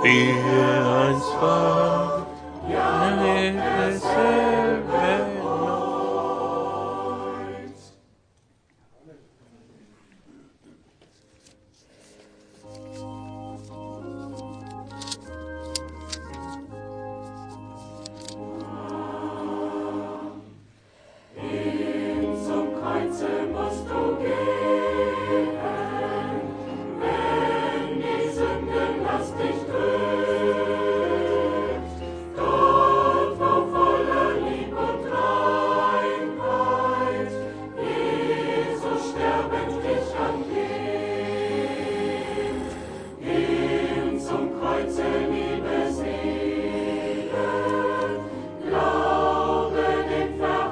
wie einst war, ja, dasselbe erneut. Hin zum Kreuze musst du gehen, wenn die Sündenlast dich drückt. Dort, wo voller Lieb und Reinheit Jesus sterbend dich angeht. Hin zum Kreuze, liebe Seele, glaube dem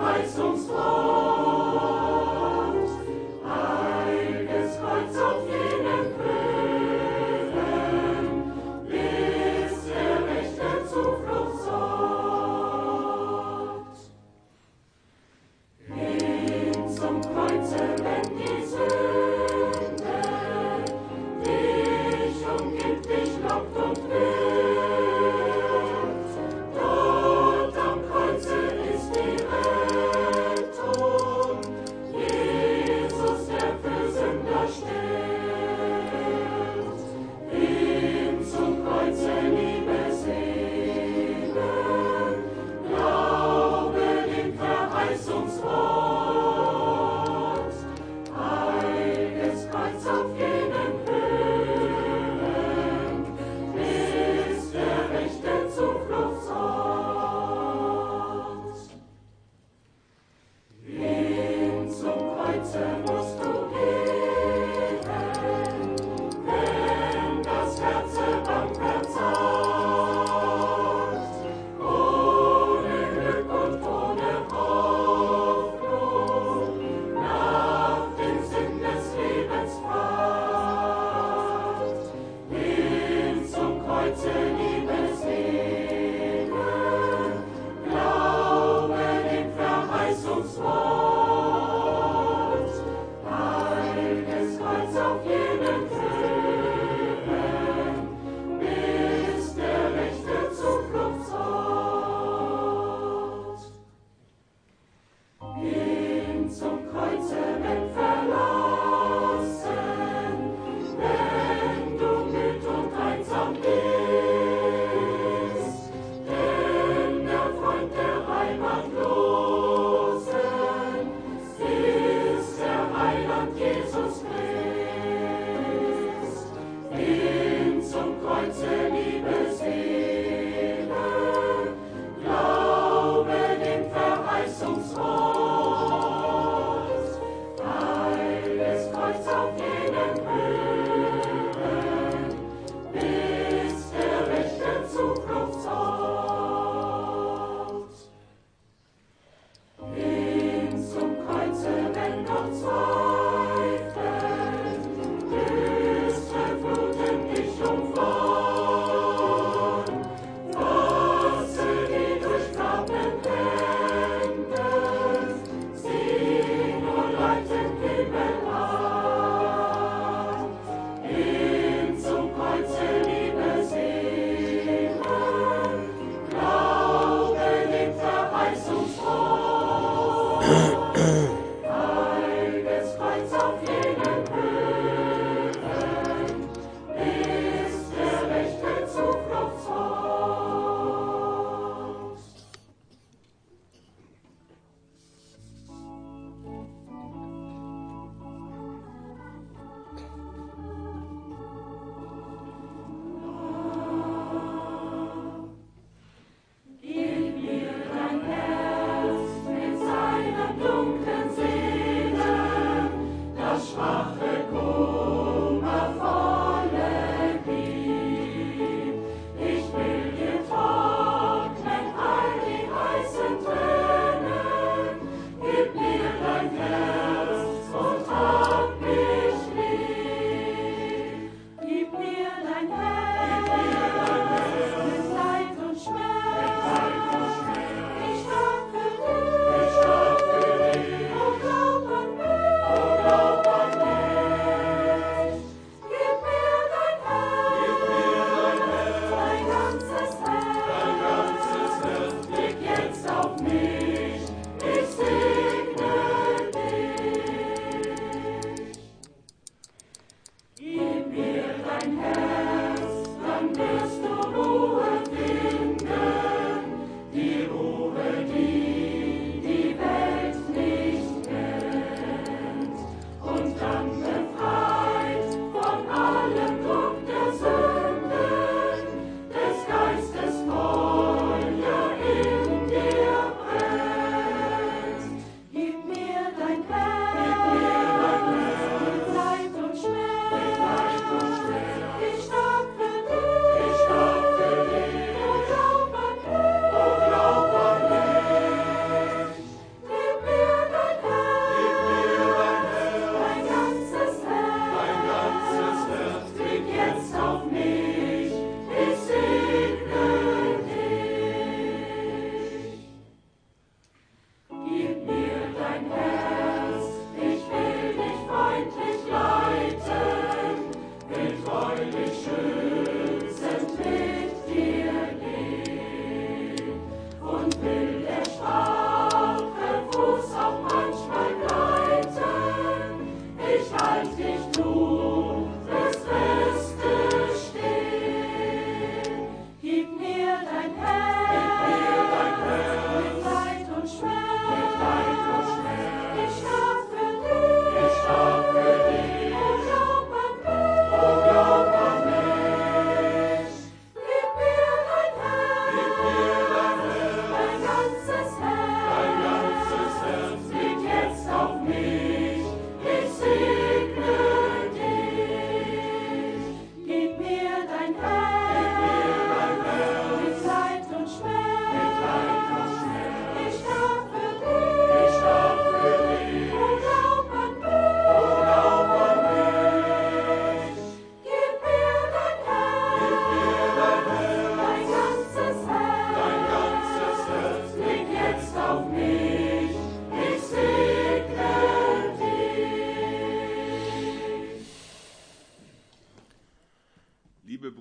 Verheißungswort. Heiliges Kreuz auf jenen Höhen, bis der rechte Zuflucht sorgt. Hin zum Kreuze, wenn die Sünde dich umgibt, dich lockt und wirkt. Dort am Kreuze ist die Rettung, Jesus, der für Sünder stirbt. Hin zum Kreuze, liebe Seele, glaube dem Verheißungswort. Heiliges Kreuz auf jenen Höhen, bis der rechte Zuflucht sorgt. Hin zum Kreuze musst du gehen, wenn das Herz bang verzagt, ohne Glück und ohne Hoffnung, nach dem Sinn des Lebens fragt. Hin zum Kreuze, liebe Seele, glaube dem Verheißungswort. Heiliges Kreuz auf jenen Höhen, bis der rechte Zuflucht sorgt. Hin zum Kreuze, wenn verlassen, wenn du müd und einsam bist, denn der Freund der Heimatlosen ist der Heiland Jesus Christ. Hin zum Kreuze, liebe Seele, glaube dem Verheißungswort. Heiliges Kreuz auf jenen Höhen, bis der rechte Zuflucht sorgt. Hin zum Kreuze, wenn noch Zweifel düstere Fluten dich umfahren, fasse die durchgrabenen Hände, sie nur leitend Himmel an.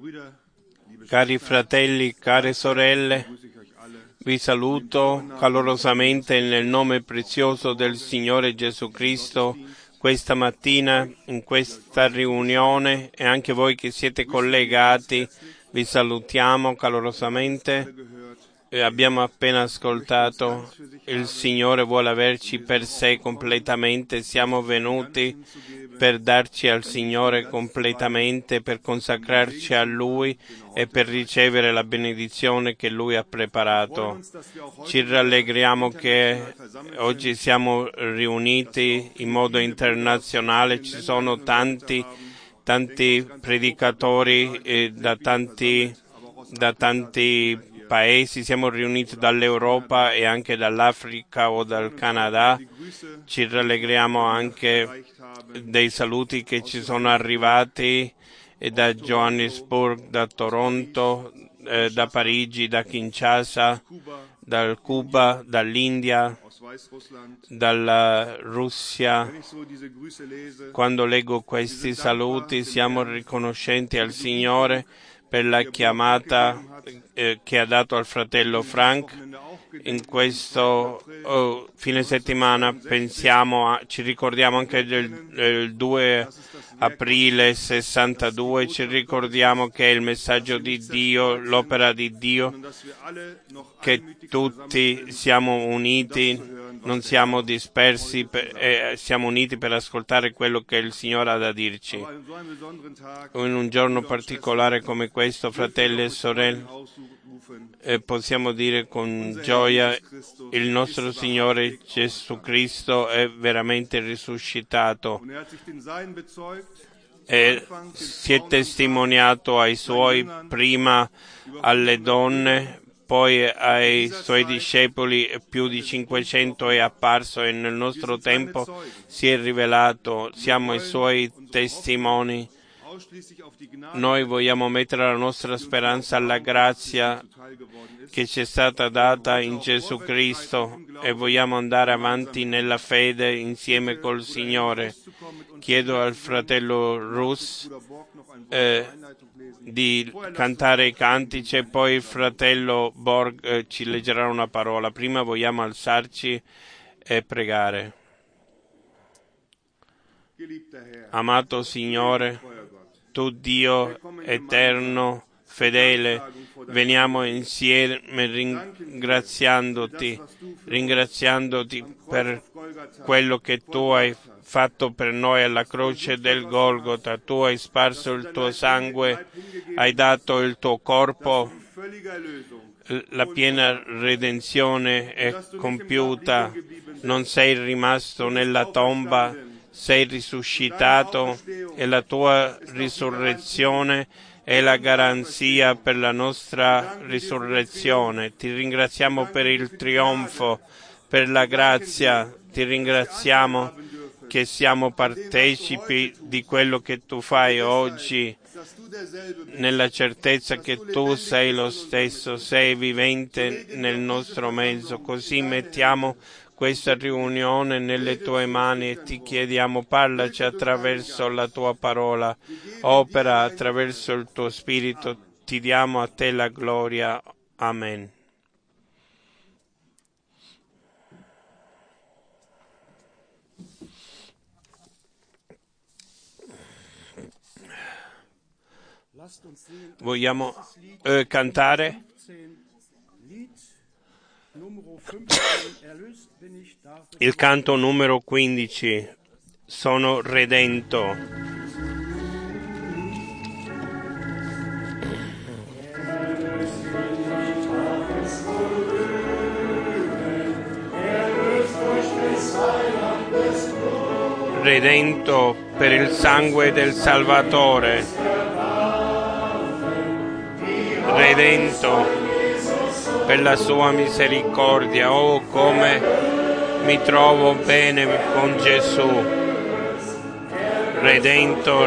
Cari fratelli, care sorelle, vi saluto calorosamente nel nome prezioso del Signore Gesù Cristo questa mattina in questa riunione, e anche voi che siete collegati vi salutiamo calorosamente. Abbiamo appena ascoltato il Signore vuole averci per sé completamente, siamo venuti per darci al Signore completamente, per consacrarci a Lui e per ricevere la benedizione che Lui ha preparato. Ci rallegriamo che oggi siamo riuniti in modo internazionale, ci sono tanti predicatori da tanti paesi, siamo riuniti dall'Europa e anche dall'Africa o dal Canada. Ci rallegriamo anche dei saluti che ci sono arrivati da Johannesburg, da Toronto, da Parigi, da Kinshasa, dal Cuba, dall'India, dalla Russia. Quando leggo questi saluti siamo riconoscenti al Signore per la chiamata che ha dato al fratello Frank. In questo fine settimana ci ricordiamo anche del 2 aprile 62, ci ricordiamo che è il messaggio di Dio, l'opera di Dio, che tutti siamo uniti, non siamo dispersi, siamo uniti per ascoltare quello che il Signore ha da dirci. In un giorno particolare come questo, fratelli e sorelle, possiamo dire con gioia, il nostro Signore Gesù Cristo è veramente risuscitato e si è testimoniato ai Suoi, prima alle donne, poi ai Suoi discepoli, più di 500 è apparso e nel nostro tempo si è rivelato, siamo i Suoi testimoni. Noi vogliamo mettere la nostra speranza alla grazia che ci è stata data in Gesù Cristo e vogliamo andare avanti nella fede insieme col Signore. Chiedo al fratello Rus di cantare i cantici e poi il fratello Borg ci leggerà una parola. Prima vogliamo alzarci e pregare. Amato Signore, tu Dio eterno, fedele, veniamo insieme ringraziandoti per quello che tu hai fatto per noi alla croce del Golgota. Tu hai sparso il tuo sangue, hai dato il tuo corpo, la piena redenzione è compiuta, non sei rimasto nella tomba, sei risuscitato e la tua risurrezione è la garanzia per la nostra risurrezione. Ti ringraziamo per il trionfo, per la grazia, ti ringraziamo che siamo partecipi di quello che tu fai oggi, nella certezza che tu sei lo stesso, sei vivente nel nostro mezzo. Così mettiamo questa riunione nelle tue mani e ti chiediamo, parlaci attraverso la tua parola, opera attraverso il tuo spirito, ti diamo a te la gloria. Amen. Vogliamo cantare? Il canto numero 15, sono redento. Redento per il sangue del Salvatore. Redento per la sua misericordia. Oh, come mi trovo bene con Gesù. Redento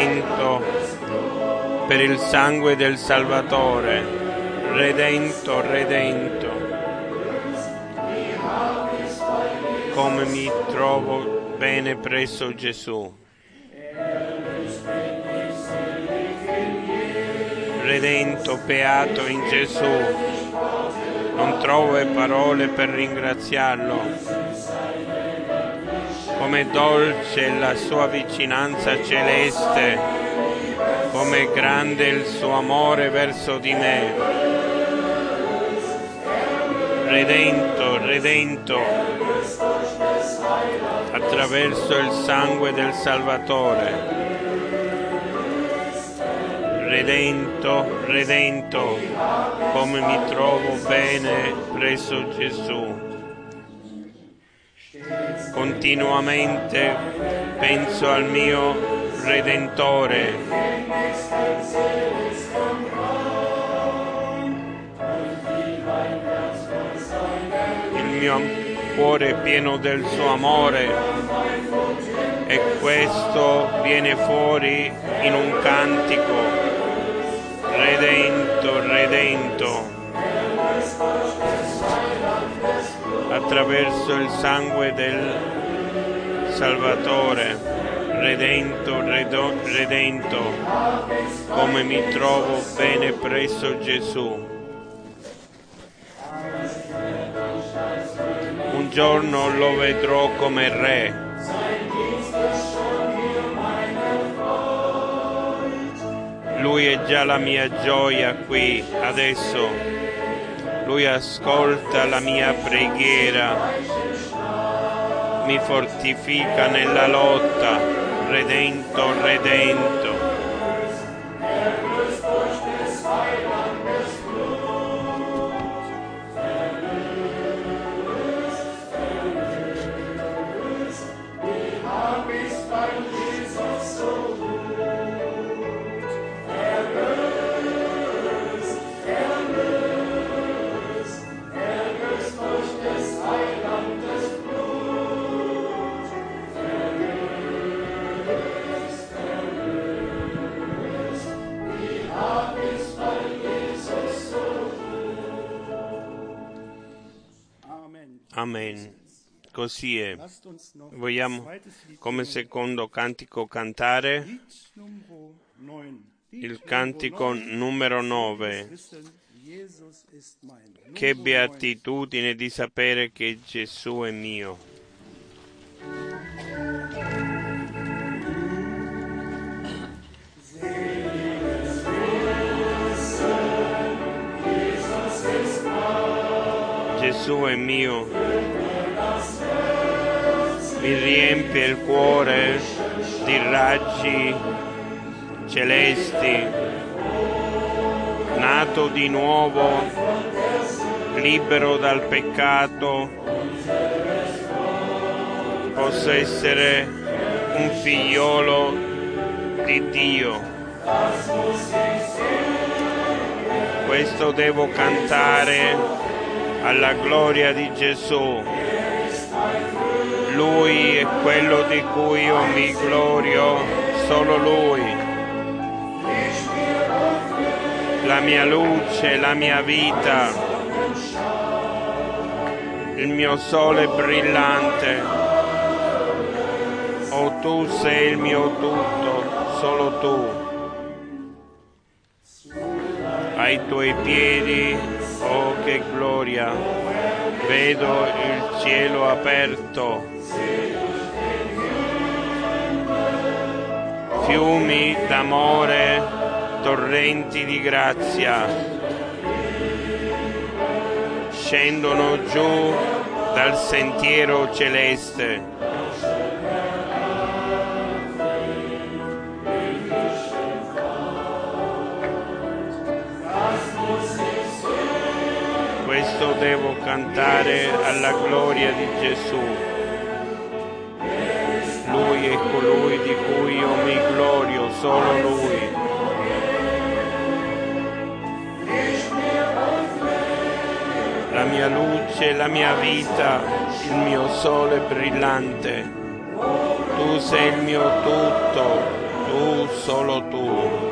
per il sangue del Salvatore. Redento. Come mi trovo bene presso Gesù. redento, beato in Gesù. Non trovo parole per ringraziarlo. Come dolce la sua vicinanza celeste, come grande il suo amore verso di me. Redento, redento, attraverso il sangue del Salvatore. Redento, redento, come mi trovo bene presso Gesù. Continuamente penso al mio Redentore. Il mio cuore è pieno del suo amore e questo viene fuori in un cantico. Redento, redento, attraverso il sangue del Salvatore, redento, redento, come mi trovo bene presso Gesù. Un giorno lo vedrò come Re. Lui è già la mia gioia qui, adesso. Lui ascolta la mia preghiera, mi fortifica nella lotta. Redento, redento. Amen. Così è. Vogliamo come secondo cantico cantare il cantico numero 9. Che beatitudine di sapere che Gesù è mio. Gesù è mio, mi riempie il cuore di raggi celesti, nato di nuovo, libero dal peccato, posso essere un figliolo di Dio. Questo devo cantare alla gloria di Gesù. Lui è quello di cui io mi glorio, solo Lui. La mia luce, la mia vita, il mio sole brillante. Oh, tu sei il mio tutto, solo tu. Ai tuoi piedi, oh che gloria, vedo il cielo aperto, fiumi d'amore, torrenti di grazia, scendono giù dal sentiero celeste. Questo devo cantare alla gloria di Gesù. Lui è colui di cui io mi glorio, solo Lui. La mia luce, la mia vita, il mio sole brillante. Tu sei il mio tutto, tu, solo tu.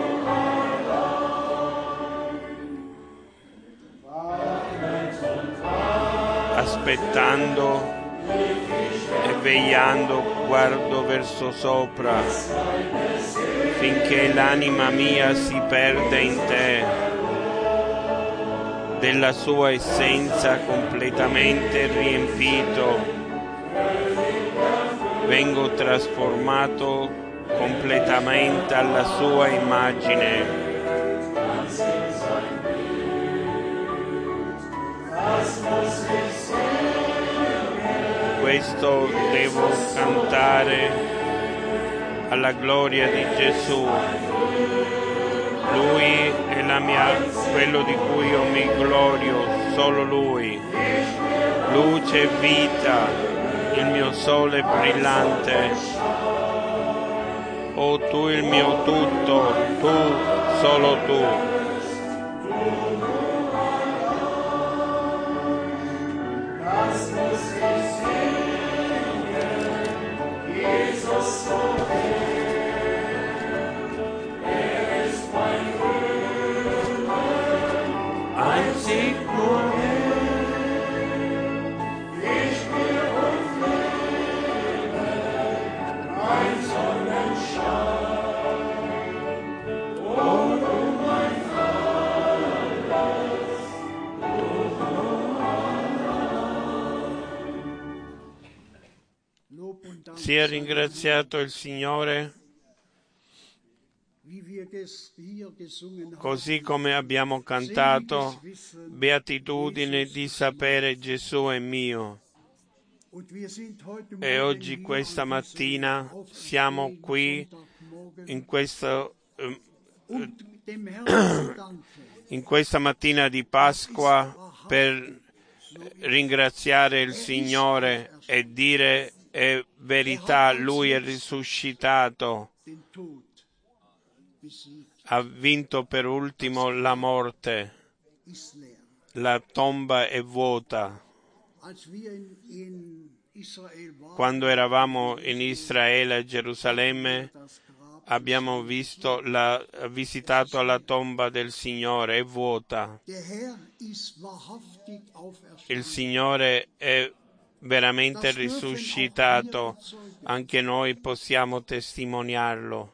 Aspettando e vegliando guardo verso sopra, finché l'anima mia si perde in te, della sua essenza completamente riempito, vengo trasformato completamente alla sua immagine. Questo devo cantare alla gloria di Gesù. Lui è quello di cui io mi glorio, solo Lui. Luce e vita, il mio sole brillante. Oh, tu il mio tutto, tu, solo tu. Sia ringraziato il Signore, così come abbiamo cantato, beatitudine di sapere Gesù è mio. E oggi, questa mattina, siamo qui in questa mattina di Pasqua per ringraziare il Signore e dire: è verità, Lui è risuscitato, ha vinto per ultimo la morte, la tomba è vuota. Quando eravamo in Israele, a Gerusalemme, abbiamo visitato la tomba del Signore, è vuota. Il Signore è veramente risuscitato, anche noi possiamo testimoniarlo,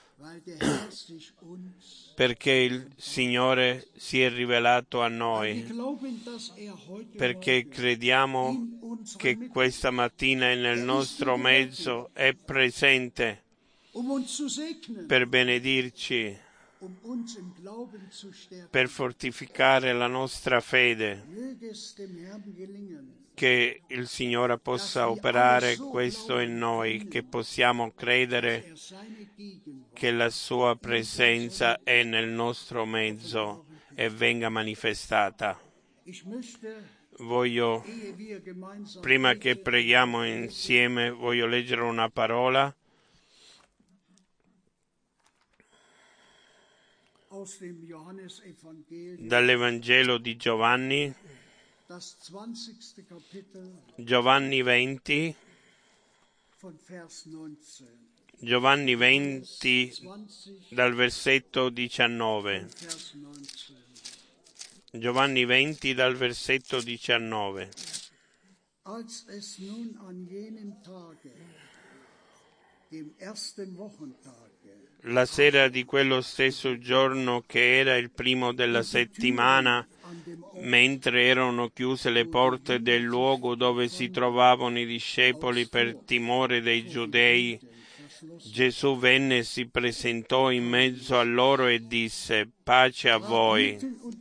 perché il Signore si è rivelato a noi, perché crediamo che questa mattina è nel nostro mezzo, è presente per benedirci, per fortificare la nostra fede. Che il Signore possa operare questo in noi, che possiamo credere che la Sua presenza è nel nostro mezzo e venga manifestata. Prima che preghiamo insieme, voglio leggere una parola dall'Evangelo di Giovanni, Giovanni 20, dal versetto 19. Giovanni 20 dal versetto 19. Als es nun an jenem Tage, dem ersten Wochentage, la sera di quello stesso giorno, che era il primo della settimana, mentre erano chiuse le porte del luogo dove si trovavano i discepoli per timore dei giudei, Gesù venne e si presentò in mezzo a loro e disse: pace a voi.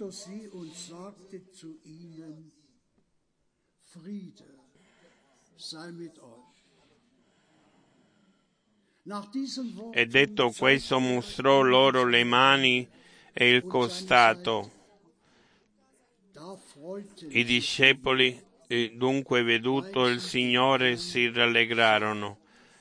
E detto questo mostrò loro le mani e il costato. I discepoli, dunque veduto il Signore, si rallegrarono.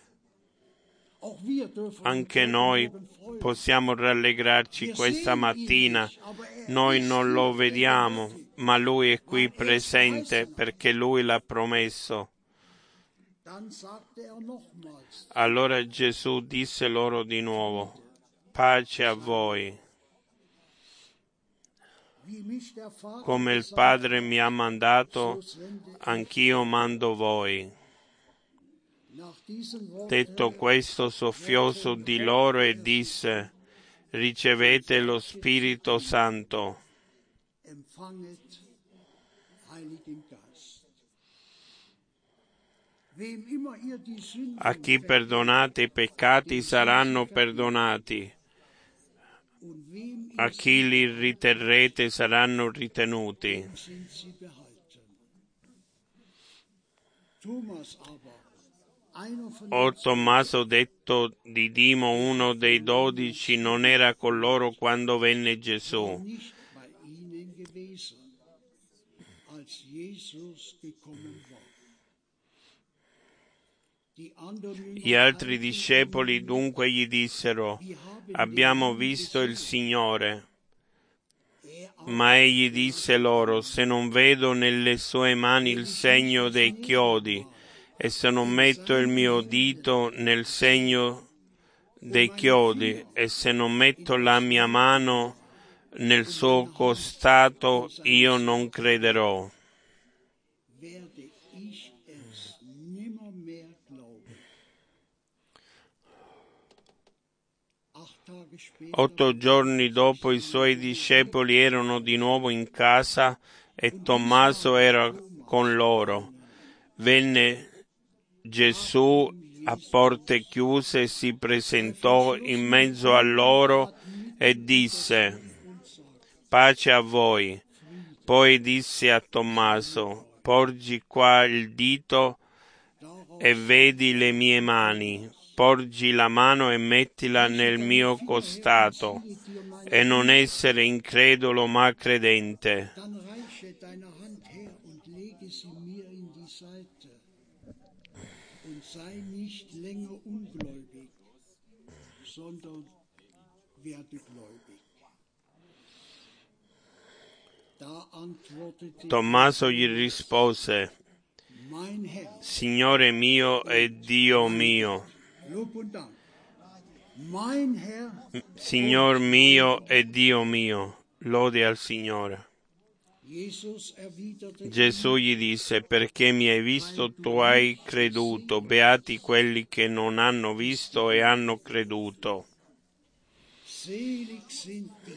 Anche noi possiamo rallegrarci questa mattina. Noi non lo vediamo, ma Lui è qui presente perché Lui l'ha promesso. Allora Gesù disse loro di nuovo: pace a voi. Come il Padre mi ha mandato, anch'io mando voi. Detto questo, soffiò su di loro e disse: ricevete lo Spirito Santo. empfanget Heiligen Geist. Wem immer ihr die Sünden A chi perdonate i peccati saranno perdonati, und wem a ihr chi li riterrete saranno ritenuti. sind sie behalten. Thomas aber, einer von O den Tommaso, detto Didimo, uno dei 12, non era con loro quando venne war Gesù. nicht bei ihnen gewesen, als Jesus gekommen war. Die anderen Gli Jünger altri teilten discepoli ihnen dunque gli dissero: mit, wir haben abbiamo den Herrn visto il gesehen. Signore. Aber Ma egli disse loro: se non vedo nelle sue mani il segno dei chiodi, e se non metto il mio dito nel segno dei chiodi, e se non metto la mia mano nel suo costato, io non crederò. werde ich es nimmermehr glauben. 8 Tage später 8 giorni dopo i suoi discepoli erano di nuovo in casa e Tommaso era con loro. Venne Gesù a porte chiuse, si presentò in mezzo a loro e disse: pace a voi. Poi disse a Tommaso: porgi qua il dito e vedi le mie mani, porgi la mano e mettila nel mio costato, e non essere incredulo ma credente. Dann reiche deine Hand her und lege sie mir in die Seite und sei nicht länger ungläubig, sondern werde gläubig. Da antwortete Tommaso gli rispose: mein Herr, Signore mio e Dio mio. Lob und Dank, mein Herr, Signor mio e Dio mio. Lode al Signore. Jesus erwiderte Gesù gli disse: perché mi hai visto, tu hai creduto. Beati quelli che non hanno visto e hanno creduto. selig sind die,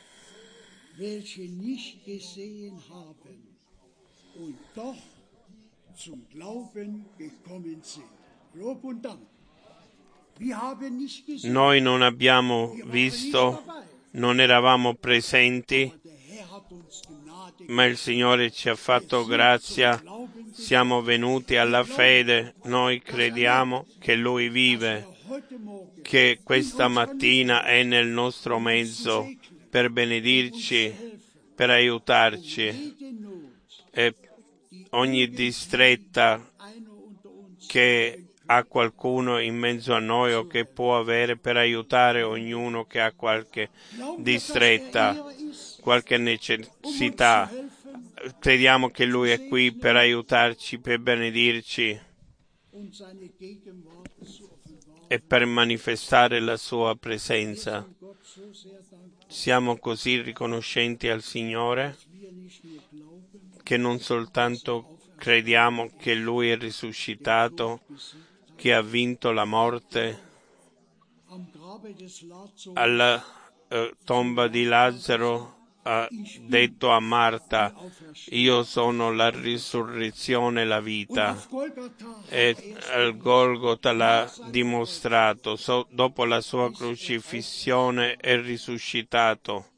welche nicht gesehen haben und doch zum Glauben gekommen sind. Lob und Dank. Wir haben nicht gesehen, Noi non abbiamo wir waren nicht visto, dabei, non eravamo presenti, aber der Herr hat uns Gnade ma il Signore ci ha fatto grazia. Siamo venuti alla fede. Noi crediamo che Lui vive, heute Morgen che questa mattina è nel nostro mezzo per benedirci, per aiutarci, jede Not, e ogni distretta einer unter uns che ha qualcuno in mezzo a noi o che può avere, per aiutare ognuno che ha qualche distretta, qualche necessità. Crediamo che Lui è qui per aiutarci, per benedirci und seine Gegenwart zu offenbaren. e per manifestare la Sua presenza. Gott so sehr dankbar, Siamo così riconoscenti al Signore dass wir nicht nur glauben, che non soltanto crediamo che Lui è risuscitato, che ha vinto la morte. am Grabe des Lazarus Alla tomba di Lazzaro ha detto a Marta: io sono la risurrezione e la und vita. auf Golgatha E al Golgota l'ha dimostrato. Dopo la sua crocifissione è risuscitato.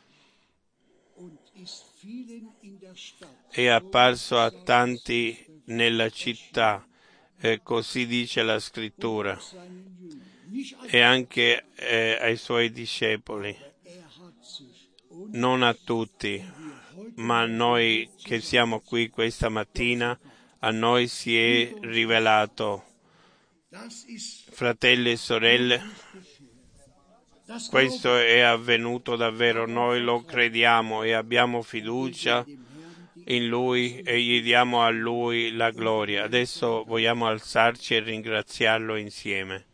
und ist vielen in der Stadt È apparso a tanti nella città, così dice la scrittura, seinen Jüngern. Nicht e anche ai suoi discepoli, hat sich und non a tutti, ma a noi che siamo qui questa mattina, a noi si è rivelato. das ist Fratelli e sorelle, das questo è avvenuto davvero, noi lo crediamo e abbiamo fiducia in Lui e gli diamo a Lui la gloria. Adesso vogliamo alzarci e ringraziarlo insieme.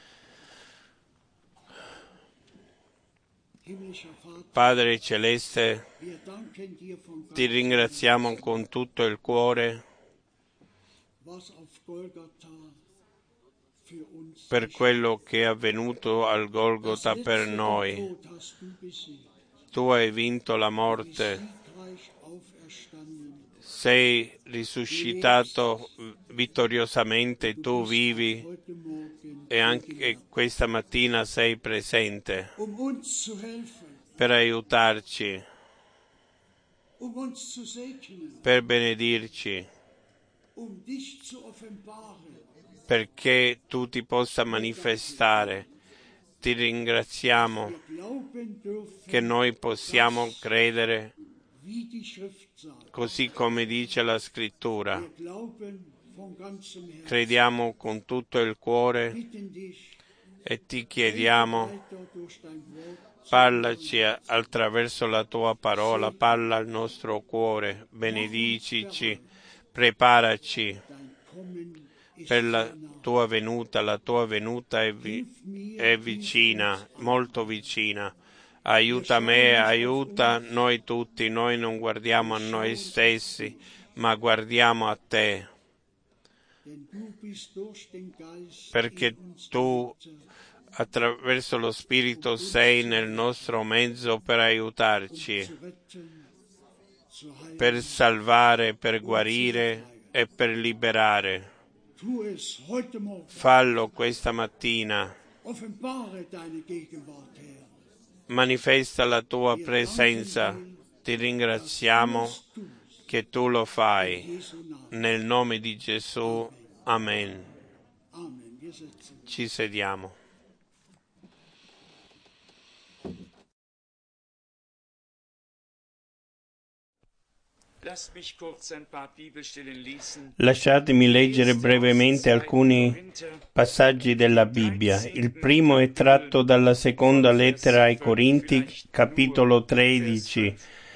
himmlischer Vater, Padre Celeste, wir danken dir von ti ringraziamo con tutto il cuore was auf Golgatha für uns per quello che è avvenuto al Golgota das per letzte noi. Tod hast du besiegt. Tu hai vinto la morte, Siegreich auferstanden. sei risuscitato vittoriosamente, tu vivi Heute Morgen e anche questa mattina sei presente uns zu helfen, per aiutarci, uns zu segnen, per benedirci, dich zu offenbaren. perché tu ti possa manifestare. Ti ringraziamo Wir glauben dürfen, che noi possiamo credere wie die Schrift sagt. così come dice la Scrittura. Wir glauben von ganzem Herzen. Crediamo con tutto il cuore Bitten dich, e ti chiediamo, weiter durch dein Wort, parlaci attraverso la tua parola, parla al nostro cuore, benedicici, preparaci dein Kommen ist per sehr la nah. tua venuta è vicina, molto vicina. Aiuta me, aiuta noi tutti, noi non guardiamo a noi stessi, ma guardiamo a te, Denn du bist durch den Geist perché in uns tu attraverso lo Spirito sei nel nostro mezzo per aiutarci, zu retten, zu heilen. per salvare, per guarire e per liberare. Tu es heute Morgen. Fallo questa mattina, Offenbare deine Gegenwart, Herr. manifesta la tua presenza. Ti ringraziamo che tu lo fai. Jesu Namen. Nel nome di Gesù, amen. Amen. Wir setzen. Ci sediamo. Lasciatemi leggere brevemente alcuni passaggi della Bibbia. Il primo è tratto dalla seconda lettera ai Corinti, capitolo 13,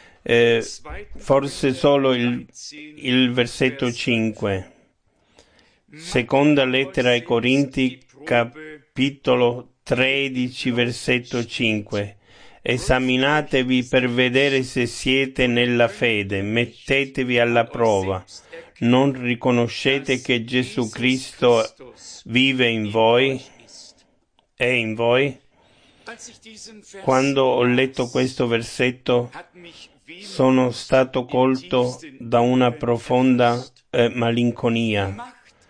forse solo il versetto 5. Seconda lettera ai Corinti, capitolo 13, versetto 5. Esaminatevi per vedere se siete nella fede, mettetevi alla prova. Non riconoscete che Gesù Cristo vive in voi? È in voi? Quando ho letto questo versetto sono stato colto da una profonda malinconia.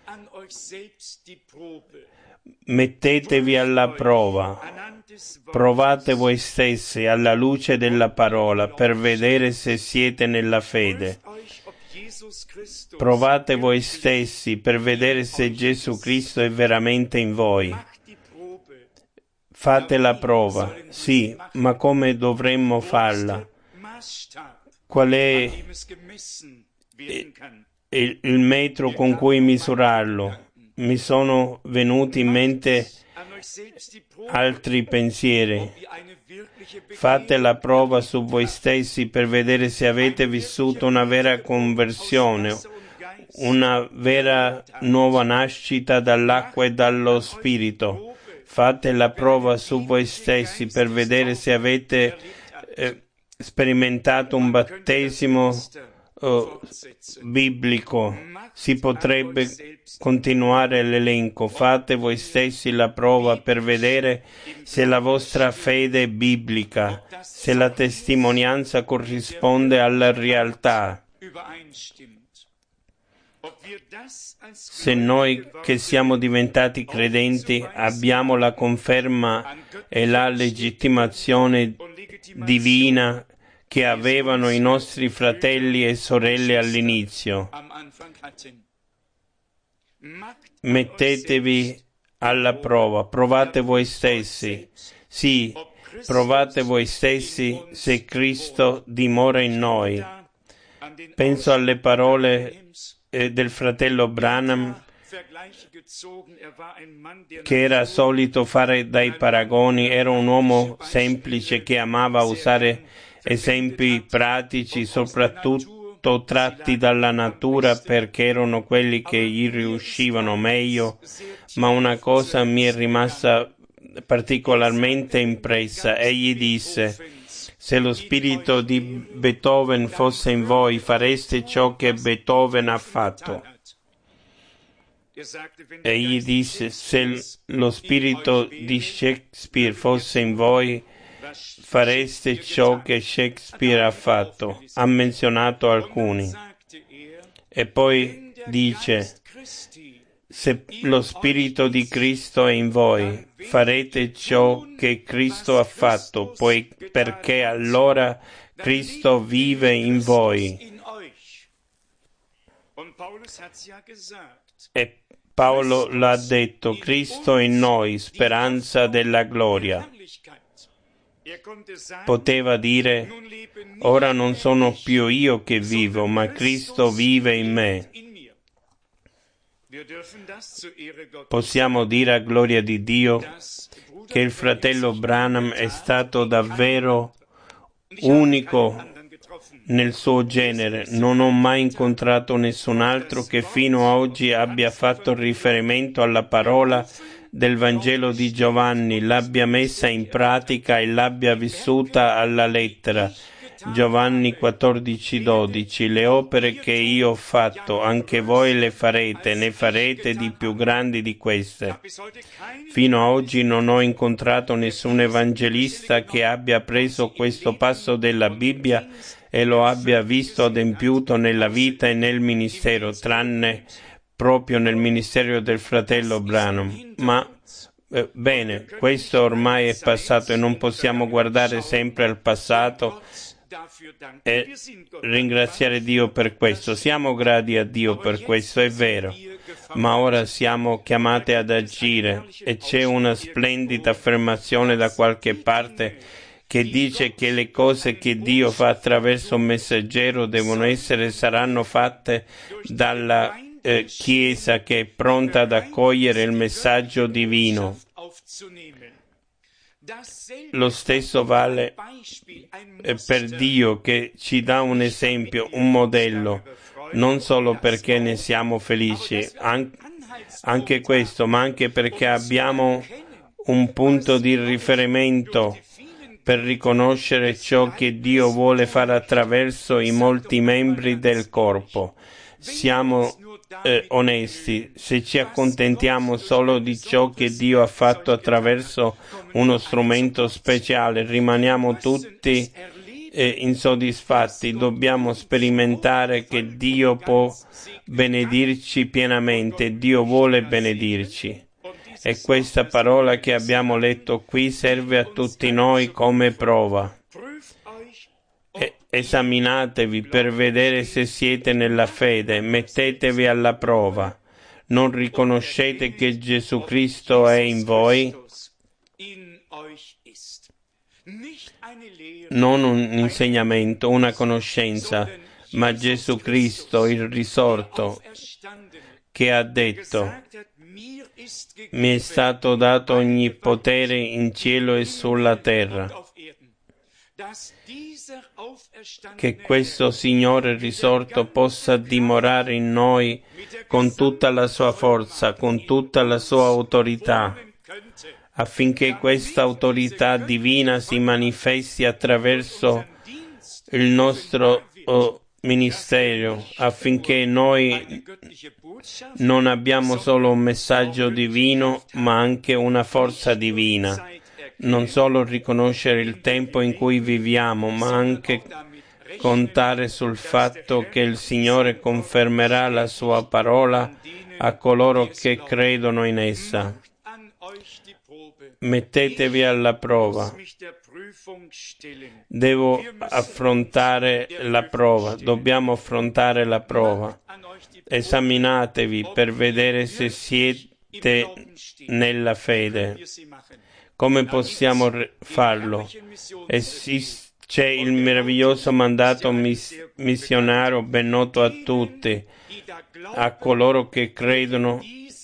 Mettetevi alla prova. Provate voi stessi alla luce della parola per vedere se siete nella fede. Provate voi stessi per vedere se Gesù Cristo è veramente in voi. Fate la prova, sì, ma come dovremmo farla? Qual è il metro con cui misurarlo? Mi sono venuti in mente altri pensieri. Fate la prova su voi stessi per vedere se avete vissuto una vera conversione, una vera nuova nascita dall'acqua e dallo Spirito. Fate la prova su voi stessi per vedere se avete sperimentato un battesimo biblico. Si potrebbe continuare l'elenco. Fate voi stessi la prova per vedere se la vostra fede è biblica, se la testimonianza corrisponde alla realtà. Se noi che siamo diventati credenti abbiamo la conferma e la legittimazione divina che avevano i nostri fratelli e sorelle all'inizio. Mettetevi alla prova, provate voi stessi. Sì, provate voi stessi se Cristo dimora in noi. Penso alle parole del fratello Branham, che era solito fare dai paragoni. Era un uomo semplice che amava usare esempi pratici, soprattutto tratti dalla natura, perché erano quelli che gli riuscivano meglio, ma una cosa mi è rimasta particolarmente impressa. Egli disse: se lo spirito di Beethoven fosse in voi, fareste ciò che Beethoven ha fatto. Egli disse: se lo spirito di Shakespeare fosse in voi, fareste ciò che Shakespeare ha fatto. Ha menzionato alcuni. E poi dice: se lo spirito di Cristo è in voi, farete ciò che Cristo ha fatto, perché allora Cristo vive in voi. E Paolo l'ha detto: Cristo in noi, speranza della gloria. Poteva dire: ora non sono più io che vivo, ma Cristo vive in me. Possiamo dire a gloria di Dio che il fratello Branham è stato davvero unico nel suo genere. Non ho mai incontrato nessun altro che fino ad oggi abbia fatto riferimento alla parola del Vangelo di Giovanni, l'abbia messa in pratica e l'abbia vissuta alla lettera. Giovanni 14:12. Le opere che io ho fatto, anche voi le farete, ne farete di più grandi di queste. Fino ad oggi non ho incontrato nessun evangelista che abbia preso questo passo della Bibbia e lo abbia visto adempiuto nella vita e nel ministero, tranne proprio nel ministero del fratello Branham. Ma bene, questo ormai è passato e non possiamo guardare sempre al passato e ringraziare Dio per questo. Siamo grati a Dio per questo, è vero, ma ora siamo chiamati ad agire e c'è una splendida affermazione da qualche parte che dice che le cose che Dio fa attraverso un messaggero saranno fatte dalla Chiesa che è pronta ad accogliere il messaggio divino. Lo stesso vale per Dio, che ci dà un esempio, un modello, non solo perché ne siamo felici, anche questo, ma anche perché abbiamo un punto di riferimento per riconoscere ciò che Dio vuole fare attraverso i molti membri del corpo. Siamo onesti, se ci accontentiamo solo di ciò che Dio ha fatto attraverso uno strumento speciale, rimaniamo tutti insoddisfatti. Dobbiamo sperimentare che Dio può benedirci pienamente, Dio vuole benedirci. E questa parola che abbiamo letto qui serve a tutti noi come prova. Esaminatevi per vedere se siete nella fede, mettetevi alla prova. Non riconoscete che Gesù Cristo è in voi? Non un insegnamento, una conoscenza, ma Gesù Cristo, il risorto, che ha detto: mi è stato dato ogni potere in cielo e sulla terra. Che questo Signore risorto possa dimorare in noi con tutta la sua forza, con tutta la sua autorità, affinché questa autorità divina si manifesti attraverso il nostro ministero, affinché noi non abbiamo solo un messaggio divino, ma anche una forza divina. Non solo riconoscere il tempo in cui viviamo, ma anche contare sul fatto che il Signore confermerà la sua parola a coloro che credono in essa. Mettetevi alla prova. Devo affrontare la prova, dobbiamo affrontare la prova. Esaminatevi per vedere se siete nella fede. Come possiamo farlo? C'è il meraviglioso mandato missionario ben noto a tutti, a coloro che credono.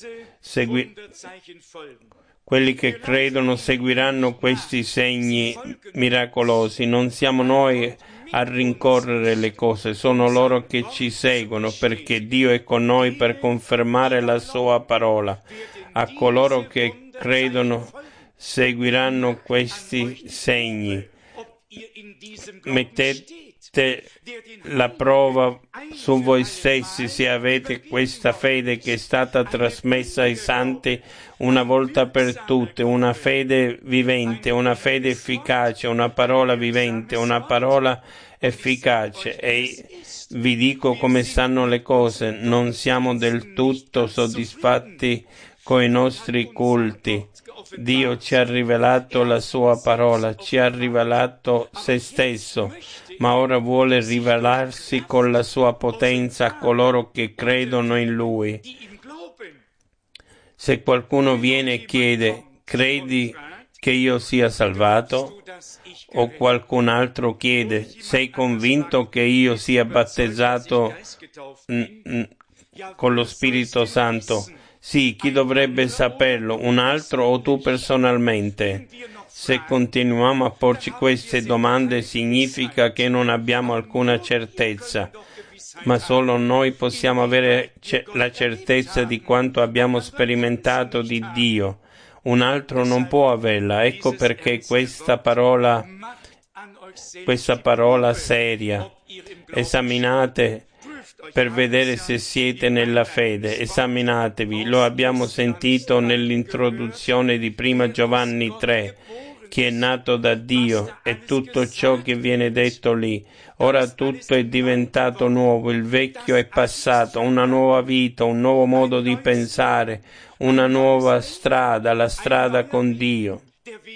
Quelli che credono seguiranno questi segni miracolosi. Non siamo noi a rincorrere le cose, sono loro che ci seguono, perché Dio è con noi per confermare la sua parola. A coloro che credono seguiranno questi segni. Mettete la prova su voi stessi se avete questa fede che è stata trasmessa ai santi una volta per tutte, una fede vivente, una fede efficace, una parola vivente, una parola efficace. E vi dico come stanno le cose, non siamo del tutto soddisfatti con i nostri culti. Dio ci ha rivelato la sua parola, ci ha rivelato se stesso, ma ora vuole rivelarsi con la sua potenza a coloro che credono in Lui. Se qualcuno viene e chiede, credi che io sia salvato? O qualcun altro chiede, sei convinto che io sia battezzato con lo Spirito Santo? Sì, chi dovrebbe saperlo, un altro o tu personalmente? Se continuiamo a porci queste domande significa che non abbiamo alcuna certezza, ma solo noi possiamo avere la certezza di quanto abbiamo sperimentato di Dio. Un altro non può averla. Ecco perché questa parola seria. Esaminate per vedere se siete nella fede. Esaminatevi. Lo abbiamo sentito nell'introduzione di Prima Giovanni 3. Chi è nato da Dio e tutto ciò che viene detto lì. Ora tutto è diventato nuovo, il vecchio è passato, una nuova vita, un nuovo modo di pensare, una nuova strada, la strada con Dio.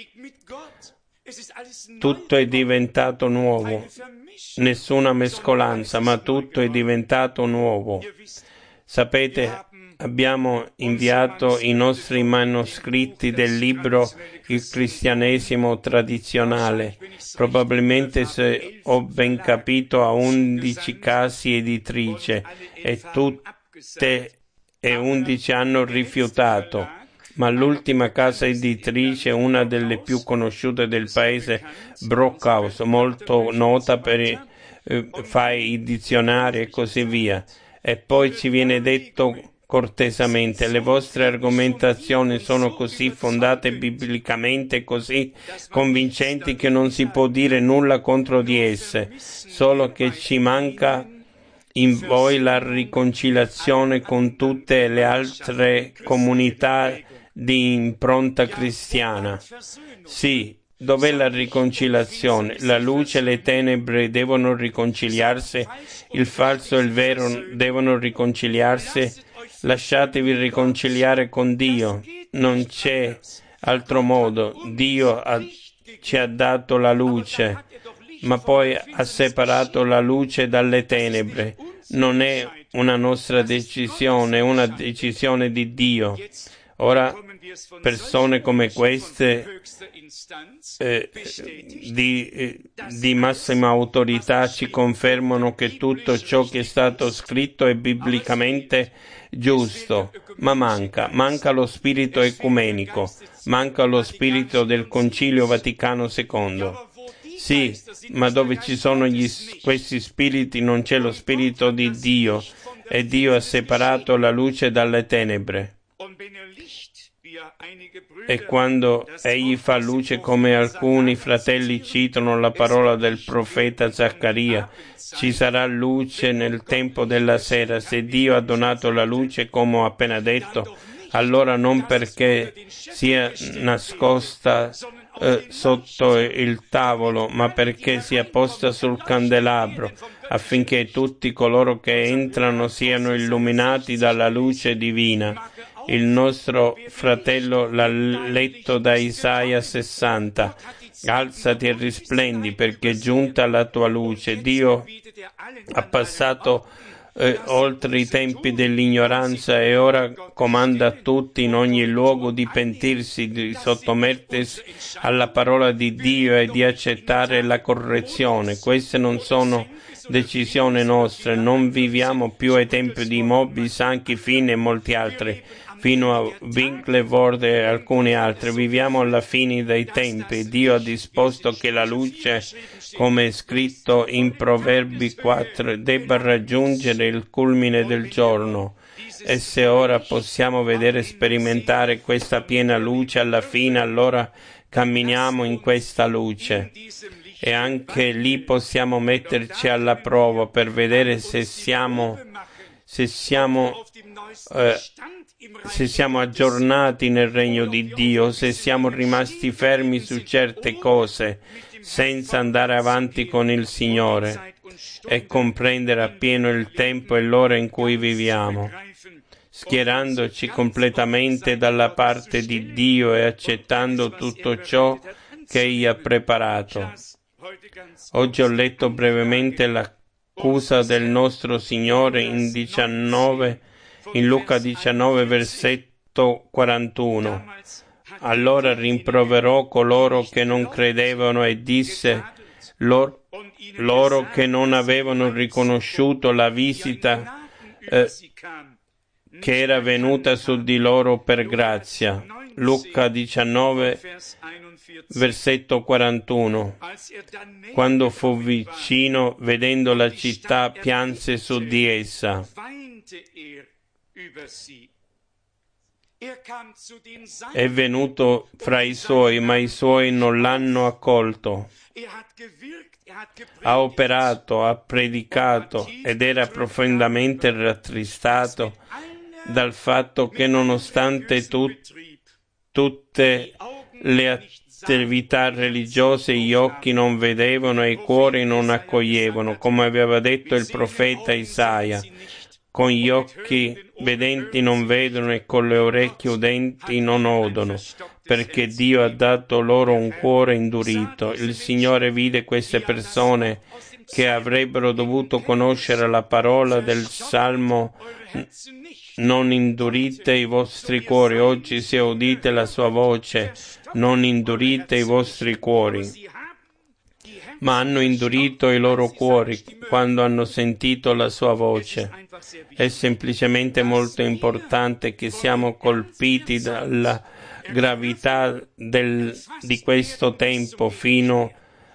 Tutto è diventato nuovo, nessuna mescolanza, ma tutto è diventato nuovo. Sapete, abbiamo inviato i nostri manoscritti del libro Il cristianesimo tradizionale, probabilmente, se ho ben capito, a 11 case editrici e tutte e 11 hanno rifiutato. Ma l'ultima casa editrice, una delle più conosciute del paese, Brockhaus, molto nota per fare i dizionari e così via. E poi ci viene detto cortesemente, le vostre argomentazioni sono così fondate biblicamente, così convincenti che non si può dire nulla contro di esse, solo che ci manca in voi la riconciliazione con tutte le altre comunità di impronta cristiana. Sì, dov'è la riconciliazione? La luce e le tenebre devono riconciliarsi, il falso e il vero devono riconciliarsi. Lasciatevi riconciliare con Dio. Non c'è altro modo. Dio ci ha dato la luce, ma poi ha separato la luce dalle tenebre. Non è una nostra decisione, è una decisione di Dio. Ora, persone come queste di massima autorità ci confermano che tutto ciò che è stato scritto è biblicamente giusto, ma manca lo spirito ecumenico, manca lo spirito del Concilio Vaticano II. Sì, ma dove ci sono questi spiriti non c'è lo spirito di Dio, e Dio ha separato la luce dalle tenebre. E quando Egli fa luce, come alcuni fratelli citano la parola del profeta Zaccaria, ci sarà luce nel tempo della sera. Se Dio ha donato la luce, come ho appena detto, allora non perché sia nascosta sotto il tavolo, ma perché sia posta sul candelabro, affinché tutti coloro che entrano siano illuminati dalla luce divina. Il nostro fratello l'ha letto da Isaia 60. Alzati e risplendi, perché è giunta la tua luce. Dio ha passato oltre i tempi dell'ignoranza e ora comanda a tutti in ogni luogo di pentirsi, di sottomettersi alla parola di Dio e di accettare la correzione. Queste non sono decisioni nostre. Non viviamo più ai tempi di Moby, Sankey, Finn e molti altri, fino a Winklevord e alcuni altri. Viviamo alla fine dei tempi. Dio ha disposto che la luce, come è scritto in Proverbi 4, debba raggiungere il culmine del giorno. E se ora possiamo vedere e sperimentare questa piena luce alla fine, allora camminiamo in questa luce. e anche lì possiamo metterci alla prova per vedere se siamo aggiornati nel regno di Dio, se siamo rimasti fermi su certe cose senza andare avanti con il Signore e comprendere appieno il tempo e l'ora in cui viviamo, schierandoci completamente dalla parte di Dio e accettando tutto ciò che Egli ha preparato. Oggi ho letto brevemente l'accusa del nostro Signore in Luca 19, versetto 41. Allora rimproverò coloro che non credevano e disse loro che non avevano riconosciuto la visita che era venuta su di loro per grazia. Luca 19, versetto 41. Quando fu vicino, vedendo la città, pianse su di essa. È venuto fra i suoi, ma i suoi non l'hanno accolto. Ha operato, ha predicato ed era profondamente rattristato dal fatto che nonostante tutte le attività religiose gli occhi non vedevano e i cuori non accoglievano, come aveva detto il profeta Isaia. Con gli occhi vedenti non vedono e con le orecchie udenti non odono, perché Dio ha dato loro un cuore indurito. Il Signore vide queste persone che avrebbero dovuto conoscere la parola del Salmo: non indurite i vostri cuori. Oggi, se udite la sua voce, non indurite i vostri cuori. Ma hanno indurito i loro cuori quando hanno sentito la sua voce. È semplicemente molto importante che siamo colpiti dalla gravità di questo tempo fino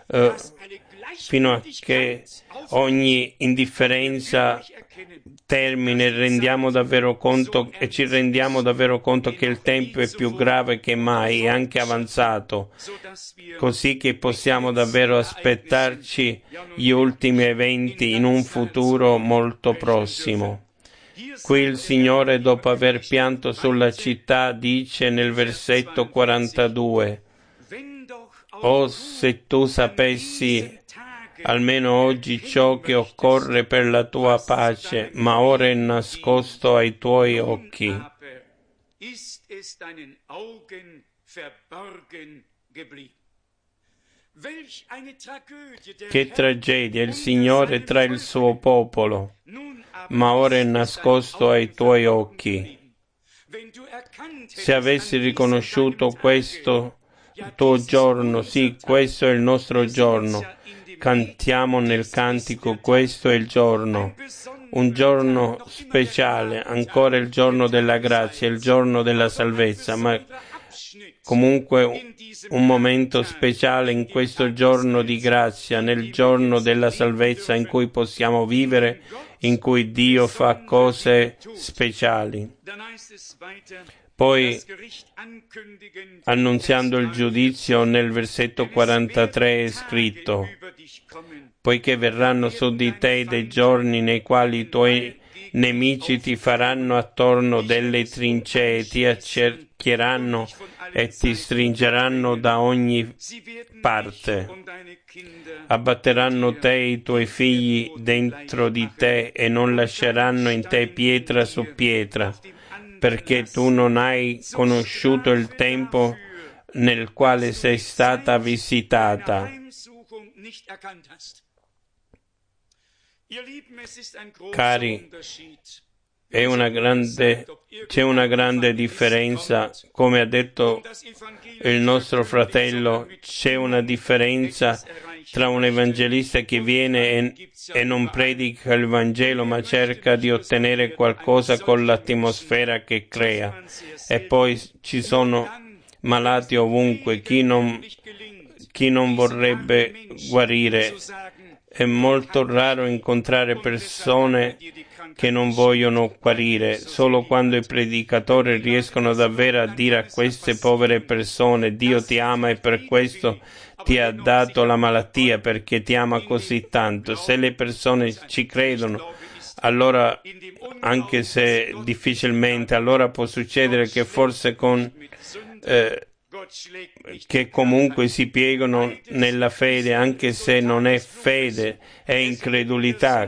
a che ogni indifferenza termine ci rendiamo davvero conto che il tempo è più grave che mai e anche avanzato, così che possiamo davvero aspettarci gli ultimi eventi in un futuro molto prossimo. Qui il Signore, dopo aver pianto sulla città, dice nel versetto 42: «Oh, se tu sapessi almeno oggi ciò che occorre per la tua pace, ma ora è nascosto ai tuoi occhi». Che tragedia il Signore tra il suo popolo, ma ora è nascosto ai tuoi occhi. Se avessi riconosciuto questo tuo giorno, sì, questo è il nostro giorno. Cantiamo nel cantico: questo è il giorno, un giorno speciale, ancora il giorno della grazia, il giorno della salvezza, ma comunque un momento speciale in questo giorno di grazia, nel giorno della salvezza in cui possiamo vivere, in cui Dio fa cose speciali. Poi, annunziando il giudizio, nel versetto 43 è scritto: «Poiché verranno su di te dei giorni nei quali i tuoi nemici ti faranno attorno delle trincee, ti accerchieranno e ti stringeranno da ogni parte. Abbatteranno te e i tuoi figli dentro di te e non lasceranno in te pietra su pietra, perché tu non hai conosciuto il tempo nel quale sei stata visitata». Cari, c'è una grande differenza, come ha detto il nostro fratello, c'è una differenza tra un evangelista che viene e non predica il Vangelo, ma cerca di ottenere qualcosa con l'atmosfera che crea. E poi ci sono malati ovunque, chi non vorrebbe guarire. È molto raro incontrare persone che non vogliono guarire. Solo quando i predicatori riescono davvero a dire a queste povere persone: Dio ti ama e per questo ti ha dato la malattia perché ti ama così tanto. Se le persone ci credono, allora, anche se difficilmente, allora può succedere che forse che comunque si piegano nella fede, anche se non è fede, è incredulità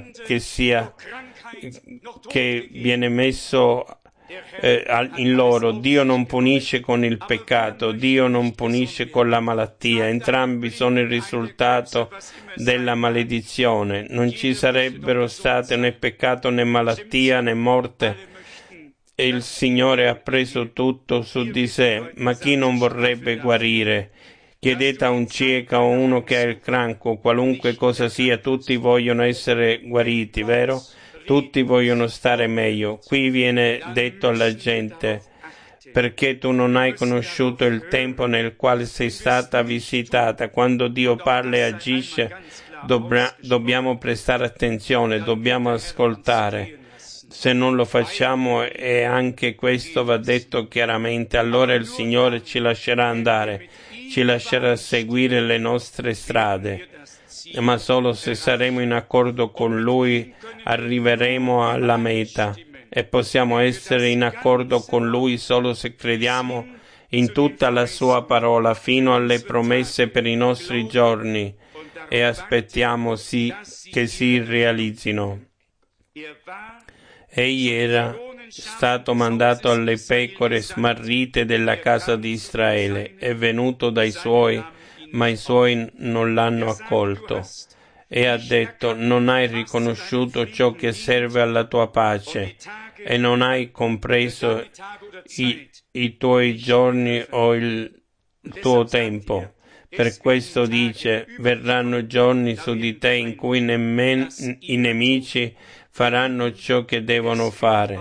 che viene messo in loro. Dio non punisce con il peccato, Dio non punisce con la malattia, entrambi sono il risultato della maledizione. Non ci sarebbero state né peccato né malattia né morte, e il Signore ha preso tutto su di sé. Ma chi non vorrebbe guarire? Chiedete a un cieco o uno che ha il cranco, qualunque cosa sia, tutti vogliono essere guariti, vero? Tutti vogliono stare meglio. Qui viene detto alla gente: perché tu non hai conosciuto il tempo nel quale sei stata visitata. Quando Dio parla e agisce, dobbiamo prestare attenzione, dobbiamo ascoltare. Se non lo facciamo, e anche questo va detto chiaramente, allora il Signore ci lascerà andare, ci lascerà seguire le nostre strade. Ma solo se saremo in accordo con Lui arriveremo alla meta, e possiamo essere in accordo con Lui solo se crediamo in tutta la Sua parola fino alle promesse per i nostri giorni e aspettiamo che si realizzino. Egli era stato mandato alle pecore smarrite della casa di Israele, è venuto dai suoi, ma i suoi non l'hanno accolto. E ha detto: non hai riconosciuto ciò che serve alla tua pace, e non hai compreso i tuoi giorni o il tuo tempo. Per questo dice: verranno giorni su di te in cui nemmeno i nemici faranno ciò che devono fare.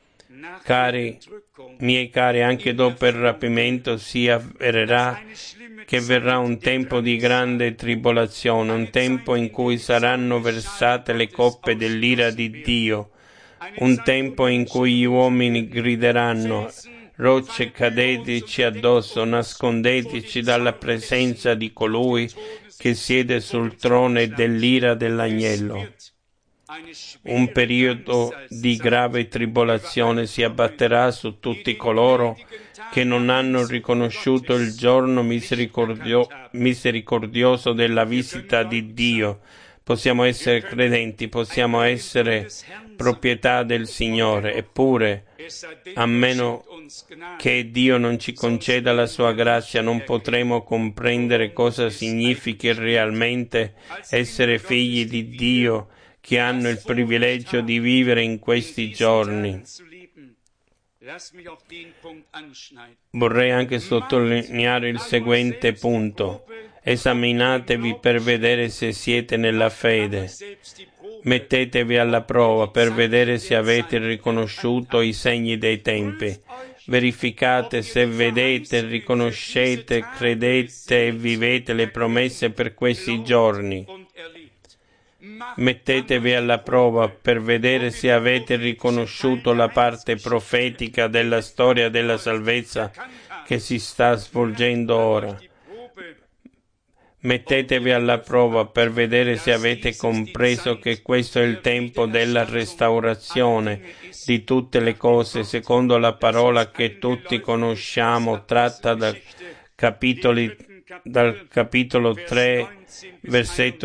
Miei cari, anche dopo il rapimento si avvererà che verrà un tempo di grande tribolazione, un tempo in cui saranno versate le coppe dell'ira di Dio, un tempo in cui gli uomini grideranno: rocce, cadeteci addosso, nascondeteci dalla presenza di colui che siede sul trono e dell'ira dell'agnello. Un periodo di grave tribolazione si abbatterà su tutti coloro che non hanno riconosciuto il giorno misericordioso della visita di Dio. Possiamo essere credenti, possiamo essere proprietà del Signore, eppure, a meno che Dio non ci conceda la sua grazia, non potremo comprendere cosa significhi realmente essere figli di Dio, che hanno il privilegio di vivere in questi giorni. Vorrei anche sottolineare il seguente punto: esaminatevi per vedere se siete nella fede. Mettetevi alla prova per vedere se avete riconosciuto i segni dei tempi. Verificate se vedete, riconoscete, credete e vivete le promesse per questi giorni. Mettetevi alla prova per vedere se avete riconosciuto la parte profetica della storia della salvezza che si sta svolgendo ora. Mettetevi alla prova per vedere se avete compreso che questo è il tempo della restaurazione di tutte le cose, secondo la parola che tutti conosciamo, tratta dal capitolo 3, versetto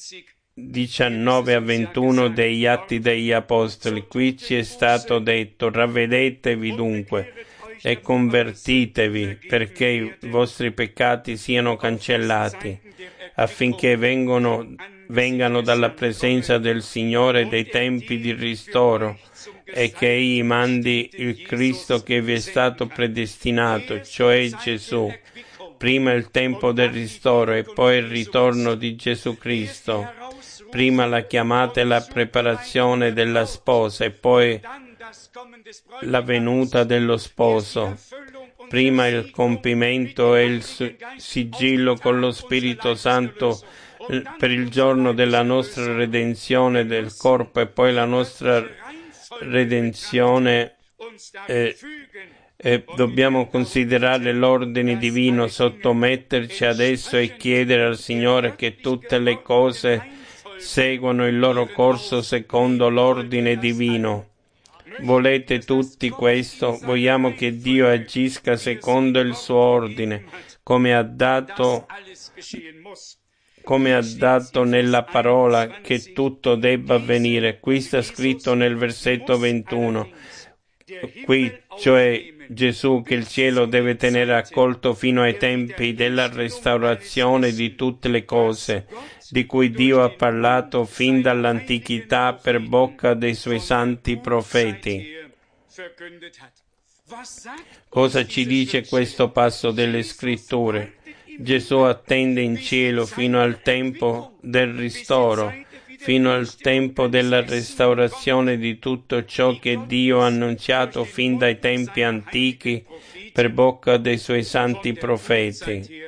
19 a 21 degli Atti degli Apostoli. Qui ci è stato detto: ravvedetevi dunque e convertitevi, perché i vostri peccati siano cancellati, affinché vengano dalla presenza del Signore dei tempi di ristoro, e che Egli mandi il Cristo che vi è stato predestinato, cioè Gesù. Prima il tempo del ristoro e poi il ritorno di Gesù Cristo. Prima la chiamata e la preparazione della sposa e poi la venuta dello sposo. Prima il compimento e il sigillo con lo Spirito Santo per il giorno della nostra redenzione del corpo, e poi la nostra redenzione dobbiamo considerare l'ordine divino, sottometterci ad esso e chiedere al Signore che tutte le cose seguano il loro corso secondo l'ordine divino. Volete tutti questo? Vogliamo che Dio agisca secondo il suo ordine, come ha dato nella parola che tutto debba avvenire. Qui sta scritto nel versetto 21. Qui, cioè Gesù, che il cielo deve tenere accolto fino ai tempi della restaurazione di tutte le cose, di cui Dio ha parlato fin dall'antichità per bocca dei suoi santi profeti. Cosa ci dice questo passo delle Scritture? Gesù attende in cielo fino al tempo del ristoro, fino al tempo della restaurazione di tutto ciò che Dio ha annunciato fin dai tempi antichi per bocca dei suoi santi profeti.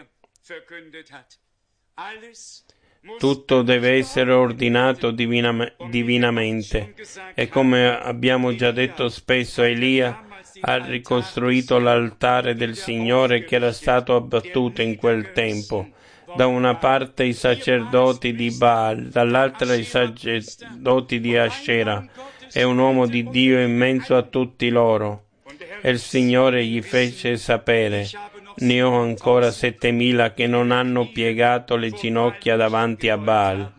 Tutto deve essere ordinato divinamente e, come abbiamo già detto spesso, Elia ha ricostruito l'altare del Signore che era stato abbattuto in quel tempo. Da una parte i sacerdoti di Baal, dall'altra i sacerdoti di Ascera, e un uomo di Dio in mezzo a tutti loro. E il Signore gli fece sapere: ne ho ancora 7.000 che non hanno piegato le ginocchia davanti a Baal.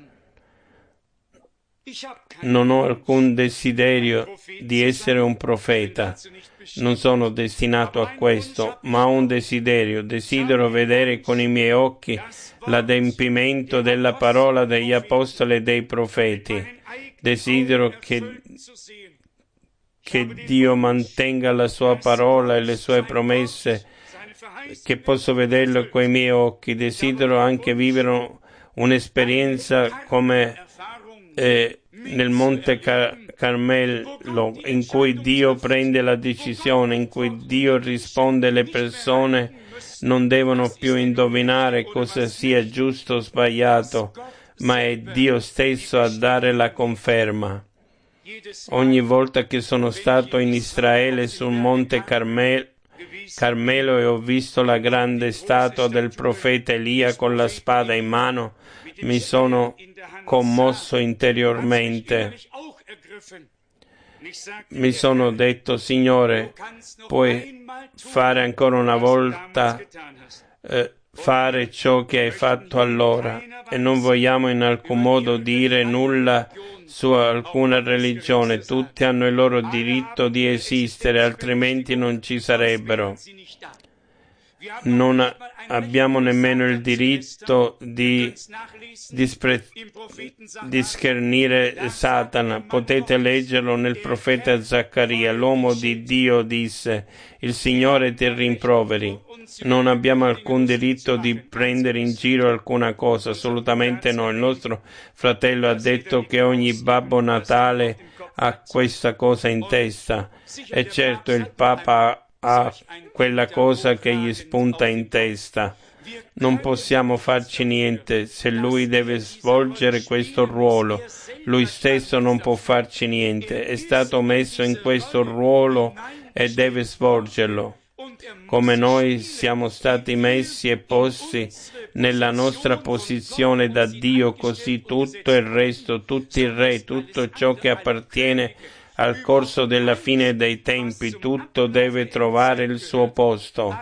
Non ho alcun desiderio di essere un profeta, non sono destinato a questo, ma ho un desidero vedere con i miei occhi l'adempimento della parola degli apostoli e dei profeti. Desidero che Dio mantenga la sua parola e le sue promesse, che posso vederlo coi miei occhi. Desidero anche vivere un'esperienza come nel Monte Carmelo, in cui Dio prende la decisione, in cui Dio risponde. Le persone non devono più indovinare cosa sia giusto o sbagliato, ma è Dio stesso a dare la conferma. Ogni volta che sono stato in Israele sul Monte Carmelo e ho visto la grande statua del profeta Elia con la spada in mano, mi sono commosso interiormente. Mi sono detto: Signore, puoi fare ancora una volta fare ciò che hai fatto allora, e non vogliamo in alcun modo dire nulla su alcuna religione. Tutti hanno il loro diritto di esistere, altrimenti non ci sarebbero. Non abbiamo nemmeno il diritto di schernire Satana. Potete leggerlo nel profeta Zaccaria. L'uomo di Dio disse: il Signore ti rimproveri. Non abbiamo alcun diritto di prendere in giro alcuna cosa, assolutamente no. Il nostro fratello ha detto che ogni Babbo Natale ha questa cosa in testa, e certo il Papa ha quella cosa che gli spunta in testa. Non possiamo farci niente se lui deve svolgere questo ruolo. Lui stesso non può farci niente. È stato messo in questo ruolo e deve svolgerlo. Come noi siamo stati messi e posti nella nostra posizione da Dio, così tutto il resto, tutti i re, tutto ciò che appartiene al corso della fine dei tempi, tutto deve trovare il suo posto.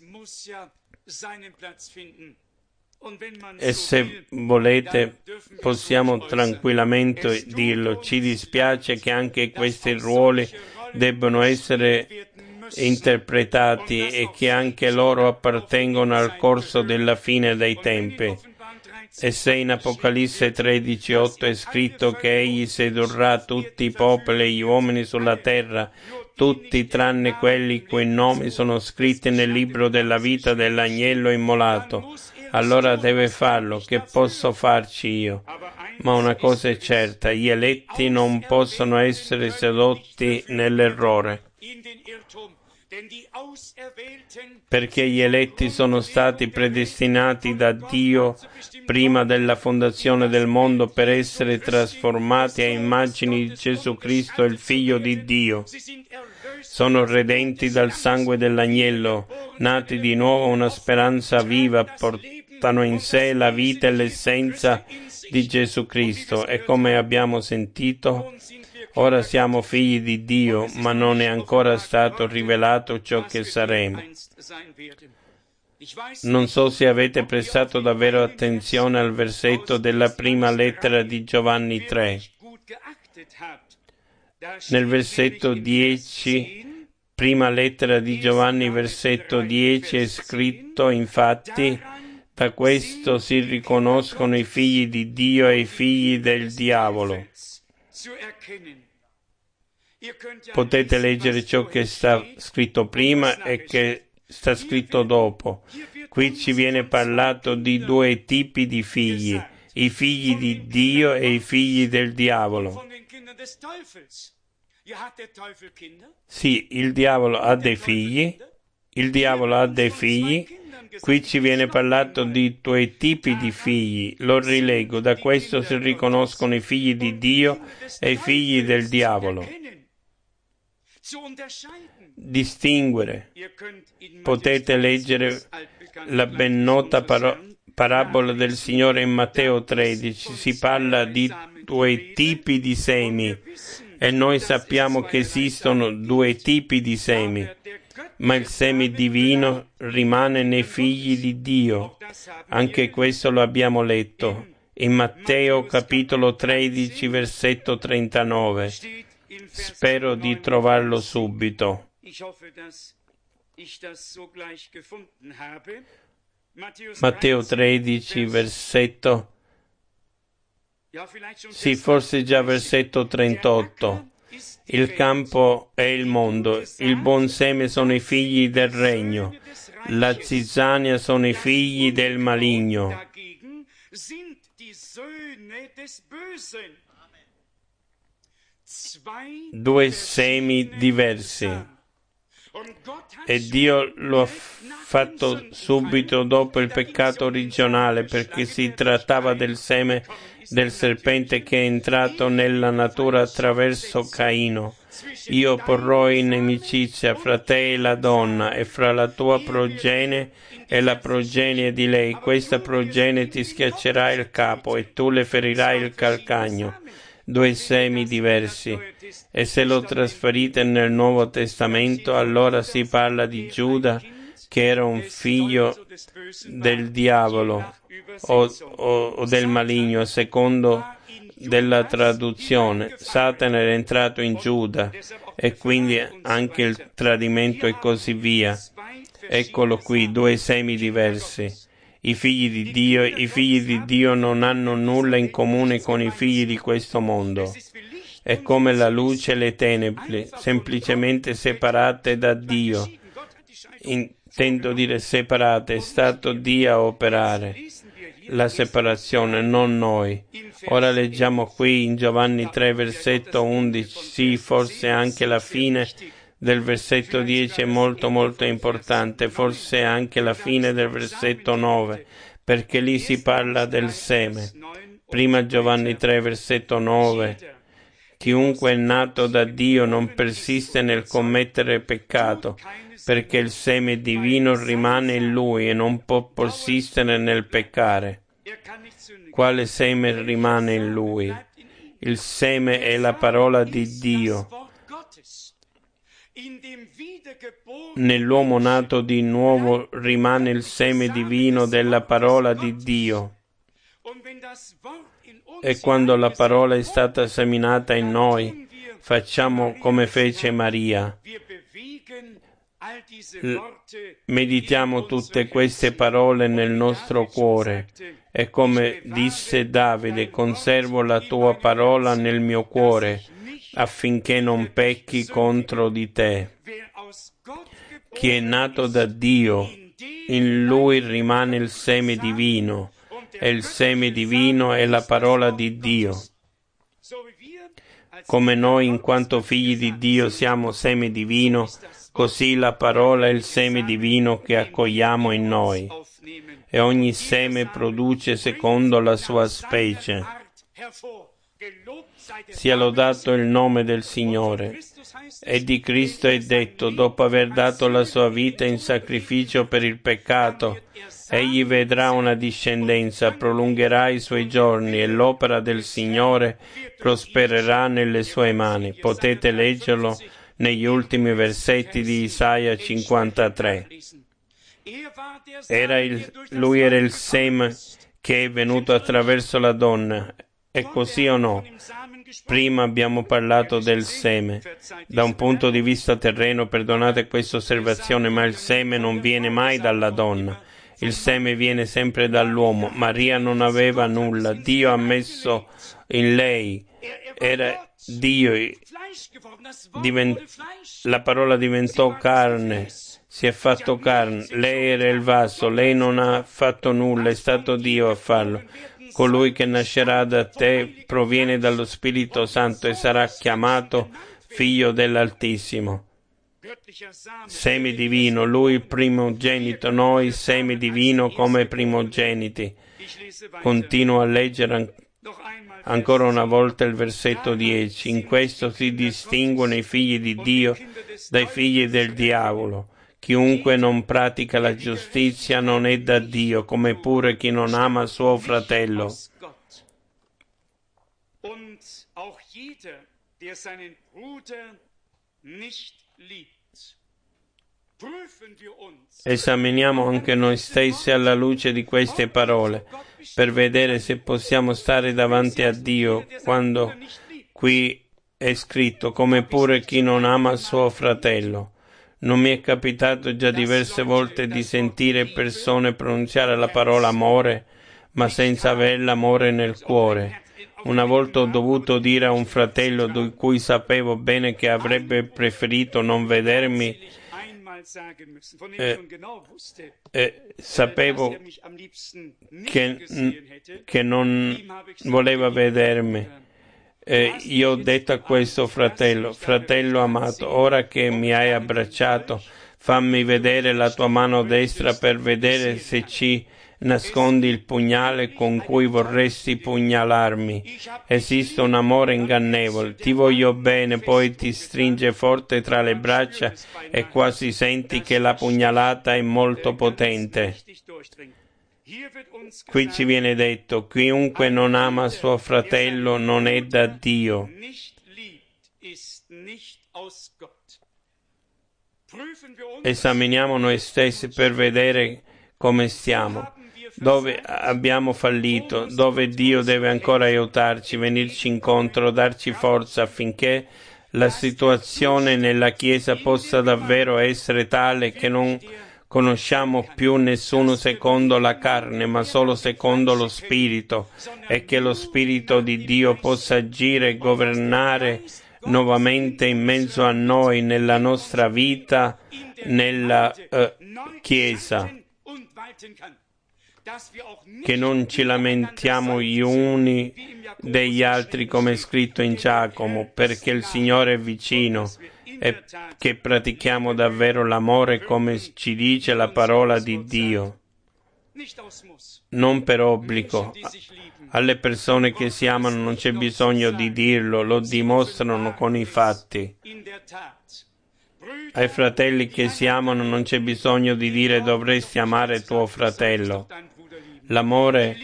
E se volete possiamo tranquillamente dirlo: ci dispiace che anche questi ruoli debbano essere interpretati e che anche loro appartengono al corso della fine dei tempi. E se in Apocalisse 13:8 è scritto che egli sedurrà tutti i popoli e gli uomini sulla terra, tutti tranne quelli i cui nomi sono scritti nel libro della vita dell'agnello immolato, allora deve farlo. Che posso farci io? Ma una cosa è certa: gli eletti non possono essere sedotti nell'errore, perché gli eletti sono stati predestinati da Dio prima della fondazione del mondo per essere trasformati a immagini di Gesù Cristo, il Figlio di Dio. sono redenti dal sangue dell'agnello, nati di nuovo una speranza viva, portano in sé la vita e l'essenza di Gesù Cristo. E come abbiamo sentito, ora siamo figli di Dio, ma non è ancora stato rivelato ciò che saremo. Non so se avete prestato davvero attenzione al versetto della prima lettera di Giovanni 3. Nel versetto 10, prima lettera di Giovanni, versetto 10, è scritto infatti: da questo si riconoscono i figli di Dio e i figli del diavolo. Potete leggere ciò che sta scritto prima e che sta scritto dopo. Qui ci viene parlato di due tipi di figli: i figli di Dio e i figli del diavolo. Sì, il diavolo ha dei figli, Qui ci viene parlato di due tipi di figli. Lo rilego: da questo si riconoscono i figli di Dio e i figli del diavolo. Distinguere. Potete leggere la ben nota parabola del Signore in Matteo 13. Si parla di due tipi di semi e noi sappiamo che esistono due tipi di semi, ma il seme divino rimane nei figli di Dio. Anche questo lo abbiamo letto in Matteo capitolo 13 versetto 39. Spero di trovarlo subito. Matteo 13 versetto, sì, forse già versetto 38. Il campo è il mondo, il buon seme sono i figli del regno, la zizzania sono i figli del maligno. Due semi diversi. E Dio lo ha fatto subito dopo il peccato originale, perché si trattava del seme del serpente che è entrato nella natura attraverso Caino. Io porrò inimicizia fra te e la donna, e fra la tua progenie e la progenie di lei. Questa progenie ti schiaccerà il capo, e tu le ferirai il calcagno. Due semi diversi. E se lo trasferite nel Nuovo Testamento, allora si parla di Giuda, che era un figlio del diavolo o del maligno, a secondo della traduzione. Satana era entrato in Giuda, e quindi anche il tradimento e così via. Eccolo qui, due semi diversi. I figli di Dio non hanno nulla in comune con i figli di questo mondo. È come la luce e le tenebre, semplicemente separate da Dio. Intendo dire separate, è stato Dio a operare la separazione, non noi. Ora leggiamo qui in Giovanni 3, versetto 11, sì, forse anche la fine del versetto 10 è molto molto importante, forse anche la fine del versetto 9, perché lì si parla del seme. Prima Giovanni 3, versetto 9, chiunque è nato da Dio non persiste nel commettere peccato, perché il seme divino rimane in lui e non può persistere nel peccare. Quale seme rimane in lui? Il seme è la parola di Dio. Nell'uomo nato di nuovo rimane il seme divino della parola di Dio. E quando la parola è stata seminata in noi, facciamo come fece Maria. Meditiamo tutte queste parole nel nostro cuore. E come disse Davide, conservo la tua parola nel mio cuore, affinché non pecchi contro di te. Chi è nato da Dio, in lui rimane il seme divino, e il seme divino è la parola di Dio. Come noi, in quanto figli di Dio, siamo seme divino, così la parola è il seme divino che accogliamo in noi. E ogni seme produce secondo la sua specie. Sia lodato il nome del Signore. E di Cristo è detto, dopo aver dato la sua vita in sacrificio per il peccato, egli vedrà una discendenza, prolungherà i suoi giorni e l'opera del Signore prospererà nelle sue mani. Potete leggerlo negli ultimi versetti di Isaia 53. Lui era il seme che è venuto attraverso la donna. È così o no? Prima abbiamo parlato del seme. Da un punto di vista terreno, perdonate questa osservazione, ma il seme non viene mai dalla donna. Il seme viene sempre dall'uomo. Maria non aveva nulla. Dio ha messo in lei. Era Dio. La parola diventò carne. Si è fatto carne. Lei era il vaso. Lei non ha fatto nulla. È stato Dio a farlo. Colui che nascerà da te proviene dallo Spirito Santo e sarà chiamato Figlio dell'Altissimo. Seme divino, lui il primogenito, noi seme divino come primogeniti. Continuo a leggere ancora una volta il versetto 10. In questo si distinguono i figli di Dio dai figli del diavolo. Chiunque non pratica la giustizia non è da Dio, come pure chi non ama suo fratello. Esaminiamo anche noi stessi alla luce di queste parole, per vedere se possiamo stare davanti a Dio quando qui è scritto, come pure chi non ama suo fratello. Non mi è capitato già diverse volte di sentire persone pronunciare la parola amore, ma senza avere l'amore nel cuore. Una volta ho dovuto dire a un fratello di cui sapevo bene che avrebbe preferito non vedermi, sapevo che non voleva vedermi. Io ho detto a questo fratello amato, ora che mi hai abbracciato, fammi vedere la tua mano destra per vedere se ci nascondi il pugnale con cui vorresti pugnalarmi. Esiste un amore ingannevole, ti voglio bene, poi ti stringe forte tra le braccia e quasi senti che la pugnalata è molto potente. Qui ci viene detto, chiunque non ama suo fratello non è da Dio. Esaminiamo noi stessi per vedere come stiamo, dove abbiamo fallito, dove Dio deve ancora aiutarci, venirci incontro, darci forza affinché la situazione nella Chiesa possa davvero essere tale che non conosciamo più nessuno secondo la carne, ma solo secondo lo Spirito, e che lo Spirito di Dio possa agire e governare nuovamente in mezzo a noi, nella nostra vita, nella Chiesa. Che non ci lamentiamo gli uni degli altri come è scritto in Giacomo, perché il Signore è vicino, e che pratichiamo davvero l'amore come ci dice la parola di Dio, non per obbligo. Alle persone che si amano non c'è bisogno di dirlo, lo dimostrano con i fatti. Ai fratelli che si amano non c'è bisogno di dire dovresti amare tuo fratello. L'amore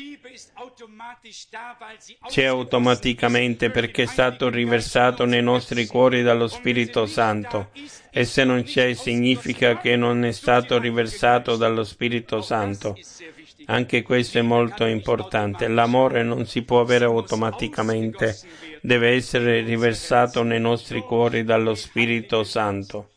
c'è automaticamente perché è stato riversato nei nostri cuori dallo Spirito Santo, e se non c'è significa che non è stato riversato dallo Spirito Santo. Anche questo è molto importante. L'amore non si può avere automaticamente, deve essere riversato nei nostri cuori dallo Spirito Santo.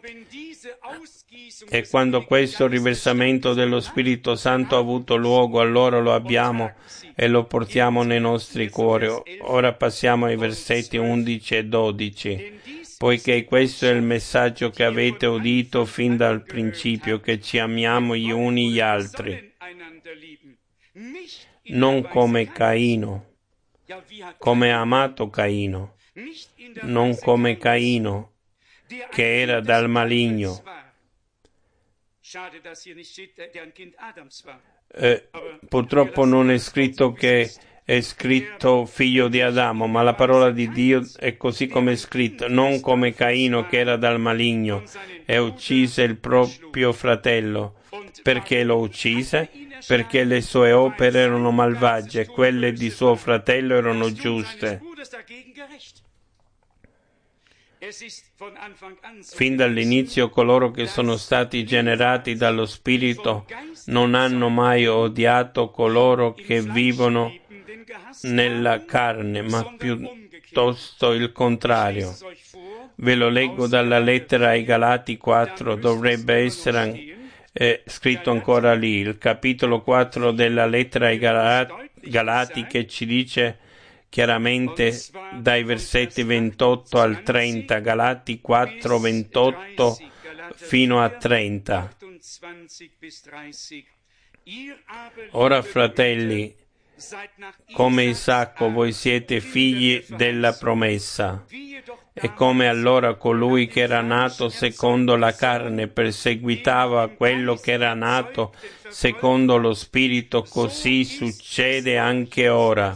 E quando questo riversamento dello Spirito Santo ha avuto luogo, allora lo abbiamo e lo portiamo nei nostri cuori. Ora passiamo ai versetti 11 e 12. Poiché questo è il messaggio che avete udito fin dal principio, che ci amiamo gli uni gli altri. Non come Caino, come ha amato Caino, non come Caino, che era dal maligno. Purtroppo non è scritto che è scritto figlio di Adamo, ma la parola di Dio è così come è scritto, non come Caino che era dal maligno e uccise il proprio fratello. Perché lo uccise? Perché le sue opere erano malvagie e quelle di suo fratello erano giuste. Fin dall'inizio coloro che sono stati generati dallo Spirito non hanno mai odiato coloro che vivono nella carne, ma piuttosto il contrario. Ve lo leggo dalla lettera ai Galati 4, dovrebbe essere scritto ancora lì, il capitolo 4 della lettera ai Galati che ci dice chiaramente dai versetti 28 al 30, Galati 4, 28 fino a 30. Ora, fratelli, come Isacco voi siete figli della promessa, e come allora colui che era nato secondo la carne perseguitava quello che era nato secondo lo Spirito, così succede anche ora.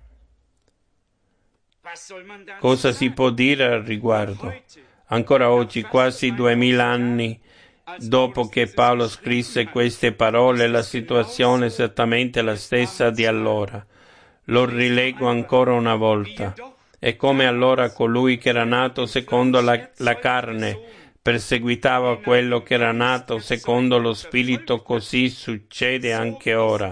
Cosa si può dire al riguardo? Ancora oggi, quasi 2000 anni dopo che Paolo scrisse queste parole, la situazione è esattamente la stessa di allora. Lo rileggo ancora una volta. E come allora colui che era nato secondo la carne perseguitava quello che era nato secondo lo Spirito, così succede anche ora.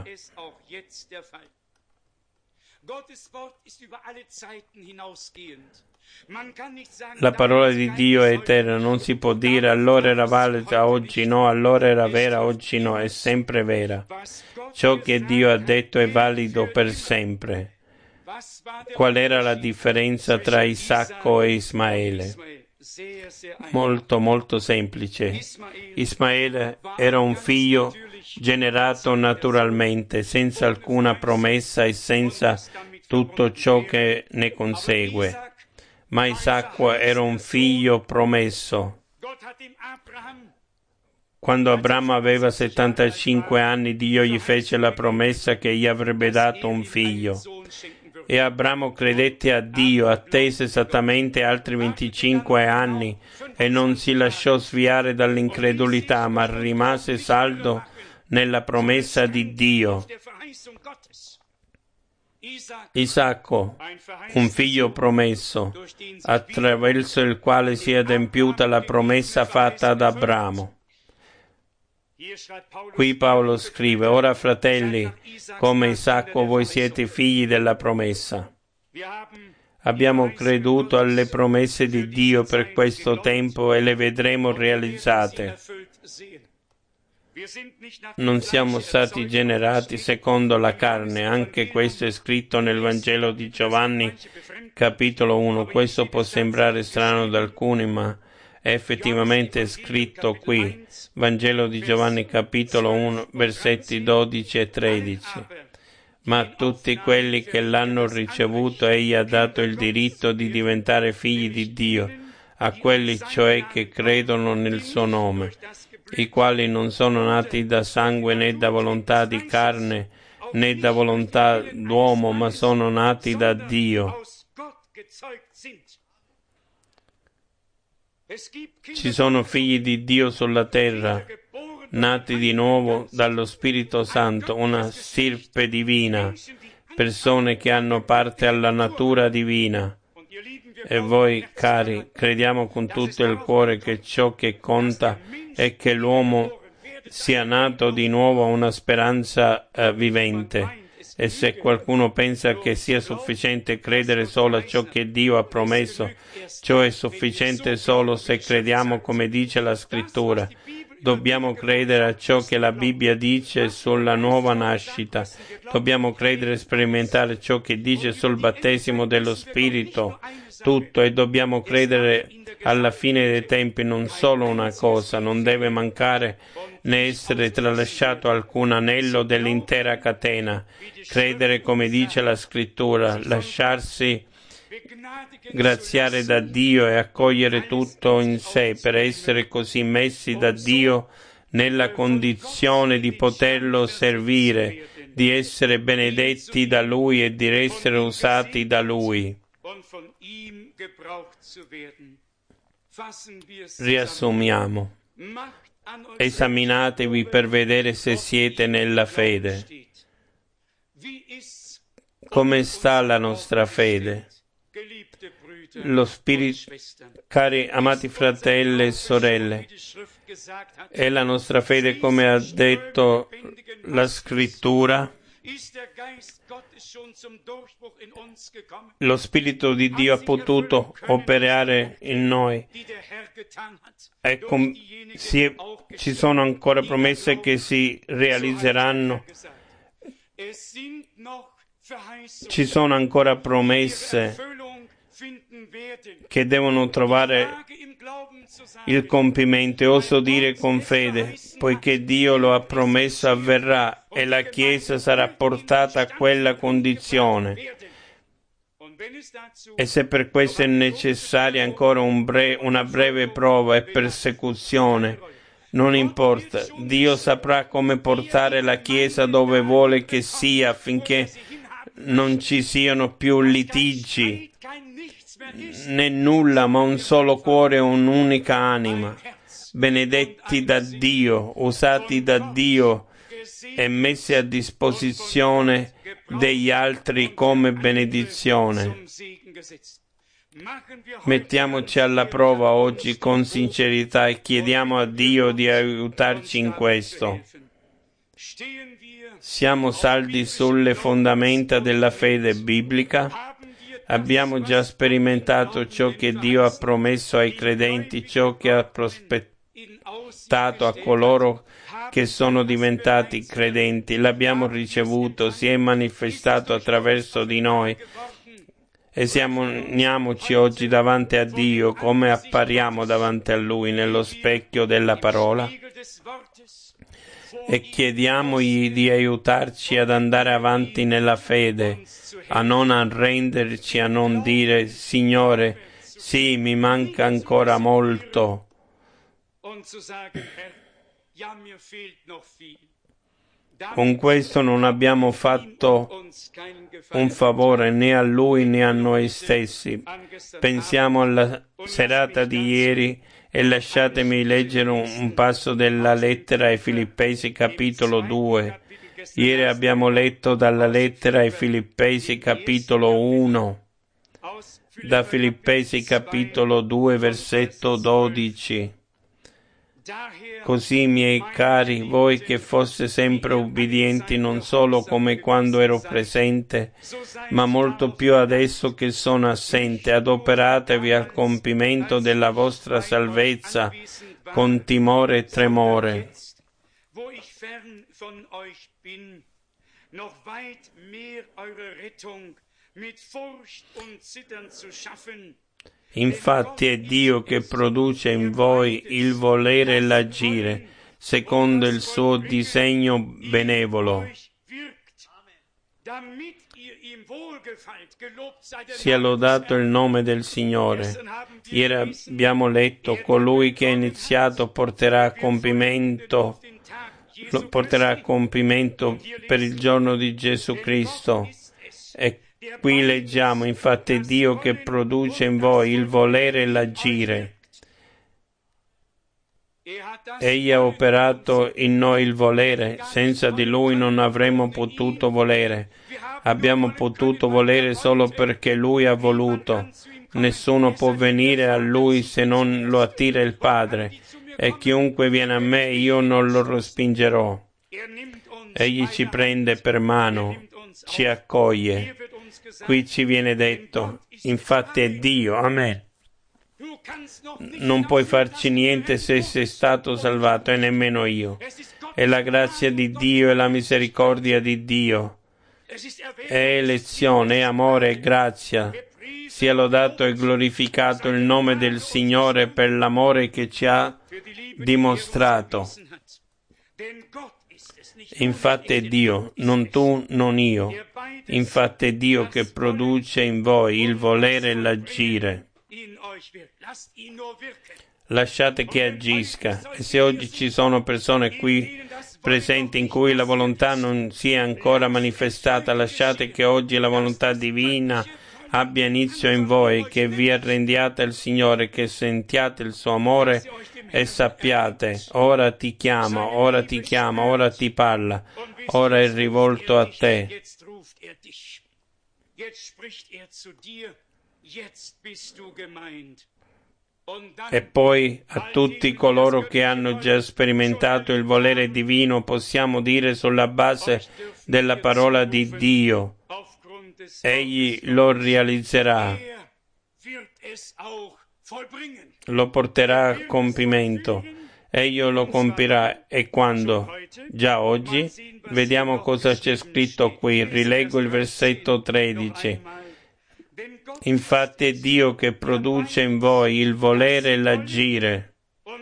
La parola di Dio è eterna, non si può dire allora era valida, oggi no, allora era vera, oggi no, è sempre vera. Ciò che Dio ha detto è valido per sempre. Qual era la differenza tra Isacco e Ismaele? Molto, molto semplice. Ismaele era un figlio generato naturalmente, senza alcuna promessa e senza tutto ciò che ne consegue. Ma Isacco era un figlio promesso. Quando Abramo aveva 75 anni, Dio gli fece la promessa che gli avrebbe dato un figlio. E Abramo credette a Dio, attese esattamente altri 25 anni e non si lasciò sviare dall'incredulità, ma rimase saldo nella promessa di Dio. Isacco, un figlio promesso, attraverso il quale si è adempiuta la promessa fatta ad Abramo. Qui Paolo scrive: ora fratelli, come Isacco voi siete figli della promessa. Abbiamo creduto alle promesse di Dio per questo tempo e le vedremo realizzate. Non siamo stati generati secondo la carne, anche questo è scritto nel Vangelo di Giovanni, capitolo 1. Questo può sembrare strano ad alcuni, ma è effettivamente scritto qui, Vangelo di Giovanni, capitolo 1, versetti 12 e 13. Ma a tutti quelli che l'hanno ricevuto egli ha dato il diritto di diventare figli di Dio, a quelli cioè che credono nel suo nome, i quali non sono nati da sangue né da volontà di carne né da volontà d'uomo, ma sono nati da Dio. Ci sono figli di Dio sulla terra, nati di nuovo dallo Spirito Santo, una stirpe divina, persone che hanno parte alla natura divina. E voi, cari, crediamo con tutto il cuore che ciò che conta è che l'uomo sia nato di nuovo a una speranza vivente. E se qualcuno pensa che sia sufficiente credere solo a ciò che Dio ha promesso, ciò è sufficiente solo se crediamo come dice la Scrittura. Dobbiamo credere a ciò che la Bibbia dice sulla nuova nascita. Dobbiamo credere e sperimentare ciò che dice sul battesimo dello Spirito. Tutto, e dobbiamo credere alla fine dei tempi non solo una cosa, non deve mancare né essere tralasciato alcun anello dell'intera catena. Credere come dice la Scrittura, lasciarsi graziare da Dio e accogliere tutto in sé per essere così messi da Dio nella condizione di poterlo servire, di essere benedetti da Lui e di essere usati da Lui. Riassumiamo. Esaminatevi per vedere se siete nella fede. Come sta la nostra fede? Lo Spirito, cari amati fratelli e sorelle, è la nostra fede come ha detto la Scrittura? Lo Spirito di Dio ha potuto operare in noi. Ci sono ancora promesse che si realizzeranno. Ci sono ancora promesse che devono trovare il compimento, e oso dire con fede, poiché Dio lo ha promesso, avverrà e la Chiesa sarà portata a quella condizione. E se per questo è necessaria ancora una breve prova e persecuzione, non importa, Dio saprà come portare la Chiesa dove vuole che sia, affinché non ci siano più litigi, né nulla, ma un solo cuore e un'unica anima, benedetti da Dio, usati da Dio e messi a disposizione degli altri come benedizione. Mettiamoci alla prova oggi con sincerità e chiediamo a Dio di aiutarci in questo. Siamo saldi sulle fondamenta della fede biblica? Abbiamo già sperimentato ciò che Dio ha promesso ai credenti, ciò che ha prospettato a coloro che sono diventati credenti. L'abbiamo ricevuto, si è manifestato attraverso di noi. Esaminiamoci oggi davanti a Dio come appariamo davanti a Lui nello specchio della parola e chiediamogli di aiutarci ad andare avanti nella fede, a non arrenderci, a non dire Signore, sì, mi manca ancora molto. Con questo non abbiamo fatto un favore né a Lui né a noi stessi. Pensiamo alla serata di ieri e lasciatemi leggere un passo della lettera ai Filippesi capitolo 2. Ieri abbiamo letto dalla lettera ai Filippesi capitolo 1, da Filippesi capitolo 2 versetto 12. Così, miei cari, voi che foste sempre ubbidienti non solo come quando ero presente, ma molto più adesso che sono assente, adoperatevi al compimento della vostra salvezza con timore e tremore. Infatti è Dio che produce in voi il volere e l'agire, secondo il suo disegno benevolo. Sia lodato il nome del Signore. Ieri abbiamo letto, colui che ha iniziato porterà a compimento per il giorno di Gesù Cristo. E qui leggiamo, infatti è Dio che produce in voi il volere e l'agire. Egli ha operato in noi il volere, senza di Lui non avremmo potuto volere. Abbiamo potuto volere solo perché Lui ha voluto. Nessuno può venire a Lui se non lo attira il Padre, e chiunque viene a me io non lo respingerò. Egli ci prende per mano, ci accoglie. Qui ci viene detto, infatti è Dio, amen. Non puoi farci niente se sei stato salvato e nemmeno io. È la grazia di Dio e la misericordia di Dio. È elezione, è amore e grazia. Sia lodato e glorificato il nome del Signore per l'amore che ci ha dimostrato. Infatti è Dio, non tu, non io. Infatti è Dio che produce in voi il volere e l'agire. Lasciate che agisca. E se oggi ci sono persone qui presente in cui la volontà non si è ancora manifestata. Lasciate che oggi la volontà divina abbia inizio in voi, che vi arrendiate al Signore, che sentiate il suo amore e sappiate, ora ti chiama, ora ti chiama, ora ti parla, ora è rivolto a te. E poi a tutti coloro che hanno già sperimentato il volere divino possiamo dire sulla base della parola di Dio, Egli lo realizzerà, lo porterà a compimento, Egli lo compirà. E quando? Già oggi? Vediamo cosa c'è scritto qui. Rileggo il versetto 13. Infatti è Dio che produce in voi il volere e l'agire.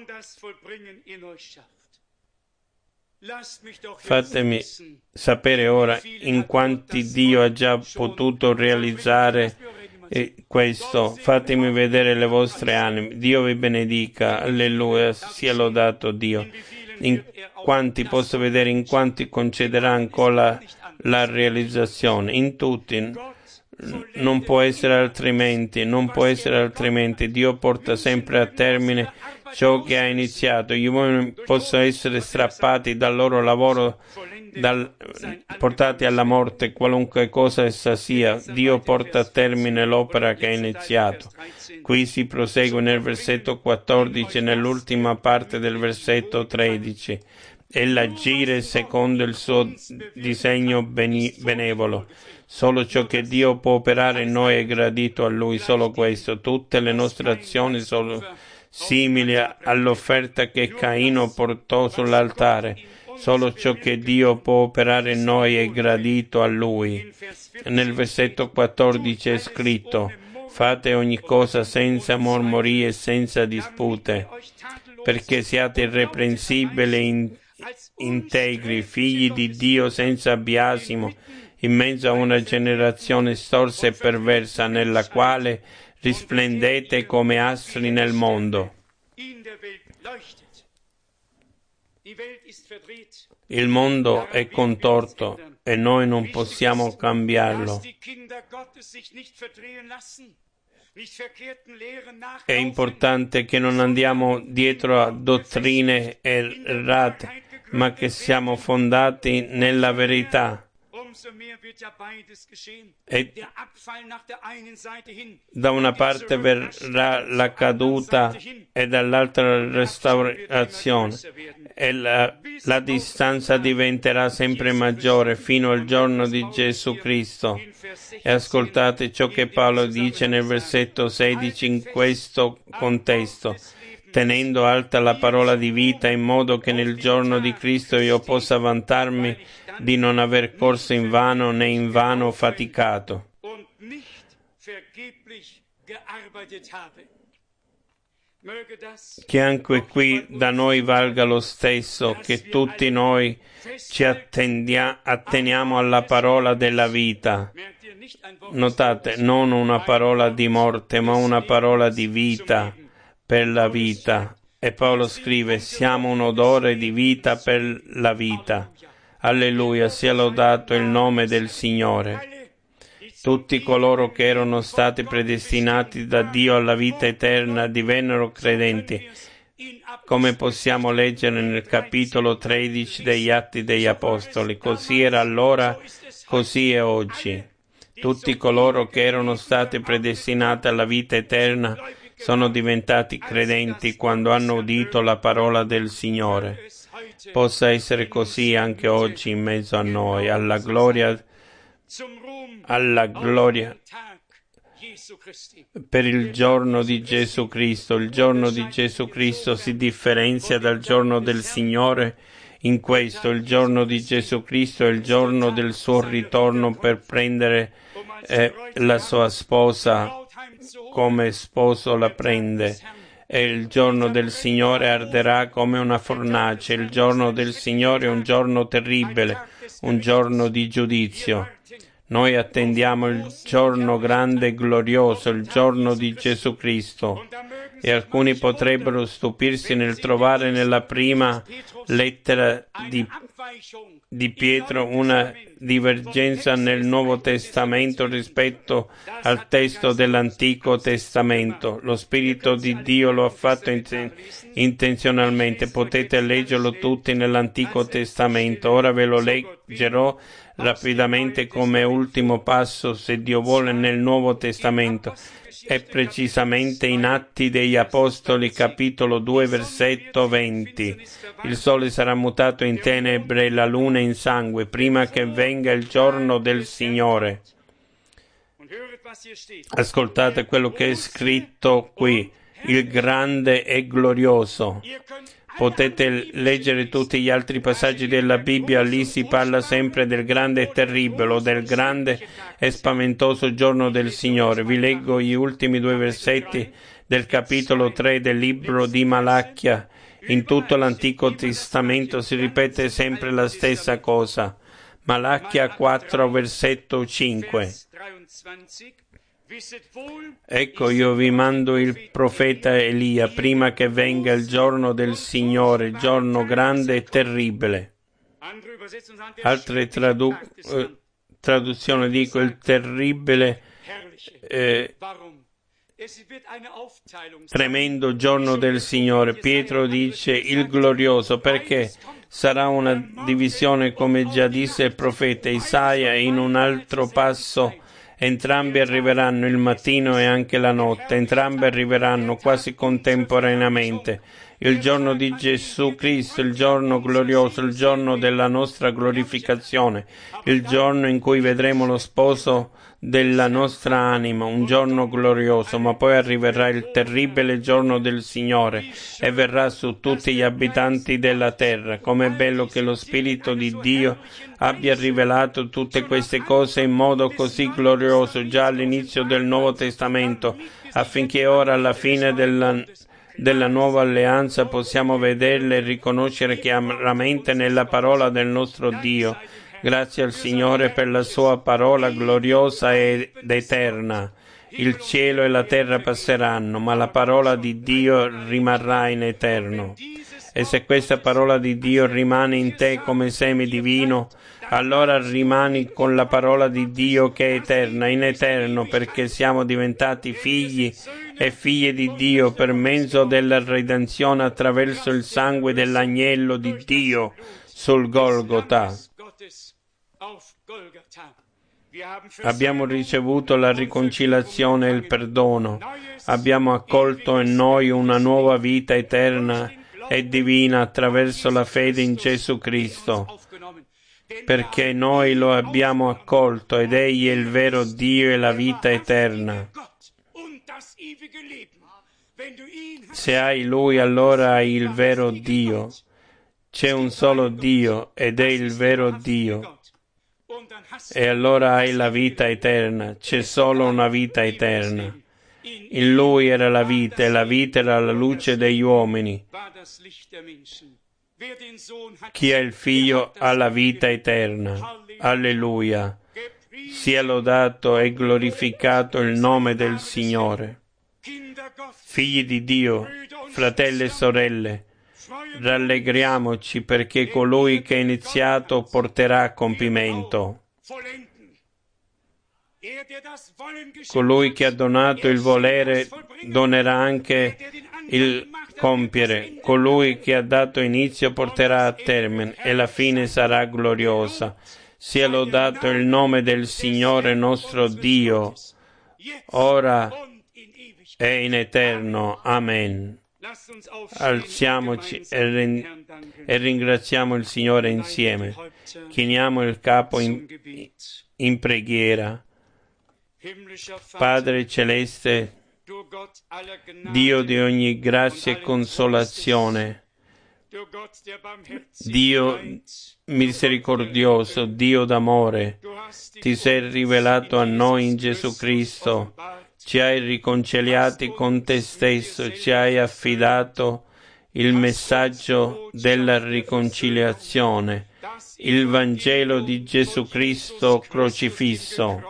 Fatemi sapere ora in quanti Dio ha già potuto realizzare questo. Fatemi vedere le vostre anime. Dio vi benedica. Alleluia. Sia lodato Dio. In quanti posso vedere, in quanti concederà ancora la realizzazione? In tutti. Non può essere altrimenti, non può essere altrimenti. Dio porta sempre a termine ciò che ha iniziato. Gli uomini possono essere strappati dal loro lavoro, portati alla morte, qualunque cosa essa sia. Dio porta a termine l'opera che ha iniziato. Qui si prosegue nel versetto 14, nell'ultima parte del versetto 13. E l'agire secondo il suo disegno benevolo. Solo ciò che Dio può operare in noi è gradito a Lui, solo questo. Tutte le nostre azioni sono simili all'offerta che Caino portò sull'altare. Solo ciò che Dio può operare in noi è gradito a Lui. Nel versetto 14 è scritto: fate ogni cosa senza mormorie e senza dispute, perché siate irreprensibili e integri, figli di Dio senza biasimo, in mezzo a una generazione storta e perversa, nella quale risplendete come astri nel mondo. Il mondo è contorto e noi non possiamo cambiarlo. È importante che non andiamo dietro a dottrine errate, ma che siamo fondati nella verità. E da una parte verrà la caduta e dall'altra la restaurazione, e la distanza diventerà sempre maggiore fino al giorno di Gesù Cristo. E ascoltate ciò che Paolo dice nel versetto 16 in questo contesto: tenendo alta la parola di vita, in modo che nel giorno di Cristo io possa vantarmi di non aver corso invano né invano faticato. Che anche qui da noi valga lo stesso, che tutti noi ci atteniamo alla parola della vita. Notate, non una parola di morte, ma una parola di vita per la vita. E Paolo scrive: siamo un odore di vita per la vita. Alleluia, sia lodato il nome del Signore. Tutti coloro che erano stati predestinati da Dio alla vita eterna divennero credenti, come possiamo leggere nel capitolo 13 degli Atti degli Apostoli. Così era allora, così è oggi. Tutti coloro che erano stati predestinati alla vita eterna sono diventati credenti quando hanno udito la parola del Signore. Possa essere così anche oggi in mezzo a noi, alla gloria per il giorno di Gesù Cristo. Il giorno di Gesù Cristo si differenzia dal giorno del Signore in questo: il giorno di Gesù Cristo è il giorno del suo ritorno per prendere la sua sposa come sposo la prende. E il giorno del Signore arderà come una fornace. Il giorno del Signore è un giorno terribile, un giorno di giudizio. Noi attendiamo il giorno grande e glorioso, il giorno di Gesù Cristo. E alcuni potrebbero stupirsi nel trovare nella prima lettera di Pietro una divergenza nel Nuovo Testamento rispetto al testo dell'Antico Testamento. Lo Spirito di Dio lo ha fatto intenzionalmente. Potete leggerlo tutti nell'Antico Testamento. Ora ve lo leggerò rapidamente come ultimo passo, se Dio vuole, nel Nuovo Testamento. E precisamente in Atti degli Apostoli, capitolo 2, versetto 20. Il sole sarà mutato in tenebre e la luna in sangue, prima che venga il giorno del Signore. Ascoltate quello che è scritto qui, il grande e glorioso. Potete leggere tutti gli altri passaggi della Bibbia, lì si parla sempre del grande e terribile, o del grande e spaventoso giorno del Signore. Vi leggo gli ultimi 2 versetti del capitolo 3 del libro di Malachia. In tutto l'Antico Testamento si ripete sempre la stessa cosa. Malachia 4, versetto 5. Ecco, io vi mando il profeta Elia prima che venga il giorno del Signore, il giorno grande e terribile. Altre traduzioni dico il terribile, tremendo giorno del Signore. Pietro dice il glorioso, perché sarà una divisione, come già disse il profeta Isaia in un altro passo. Entrambi arriveranno il mattino e anche la notte, entrambi arriveranno quasi contemporaneamente. Il giorno di Gesù Cristo, il giorno glorioso, il giorno della nostra glorificazione, il giorno in cui vedremo lo sposo della nostra anima, un giorno glorioso, ma poi arriverà il terribile giorno del Signore e verrà su tutti gli abitanti della terra. Com'è bello che lo Spirito di Dio abbia rivelato tutte queste cose in modo così glorioso già all'inizio del Nuovo Testamento, affinché ora alla fine della nuova alleanza possiamo vederle e riconoscere chiaramente nella parola del nostro Dio. Grazie al Signore per la sua parola gloriosa ed eterna. Il cielo e la terra passeranno, ma la parola di Dio rimarrà in eterno. E se questa parola di Dio rimane in te come seme divino, allora rimani con la parola di Dio che è eterna, in eterno, perché siamo diventati figli e figlie di Dio per mezzo della redenzione attraverso il sangue dell'agnello di Dio sul Golgota. Abbiamo ricevuto la riconciliazione e il perdono. Abbiamo accolto in noi una nuova vita eterna e divina attraverso la fede in Gesù Cristo, perché noi lo abbiamo accolto ed Egli è il vero Dio e la vita eterna. Se hai Lui, allora hai il vero Dio. C'è un solo Dio ed è il vero Dio. E allora hai la vita eterna. C'è solo una vita eterna. In Lui era la vita e la vita era la luce degli uomini. Chi ha il Figlio ha la vita eterna. Alleluia. Sia lodato e glorificato il nome del Signore. Figli di Dio, fratelli e sorelle, rallegriamoci perché colui che ha iniziato porterà a compimento. Colui che ha donato il volere donerà anche il compiere. Colui che ha dato inizio porterà a termine e la fine sarà gloriosa. Sia lodato il nome del Signore nostro Dio, ora e in eterno. Amen. Alziamoci e ringraziamo il Signore insieme. Chiniamo il capo in preghiera. Padre Celeste, Dio di ogni grazia e consolazione, Dio misericordioso, Dio d'amore, ti sei rivelato a noi in Gesù Cristo, ci hai riconciliati con te stesso, ci hai affidato il messaggio della riconciliazione, il Vangelo di Gesù Cristo crocifisso.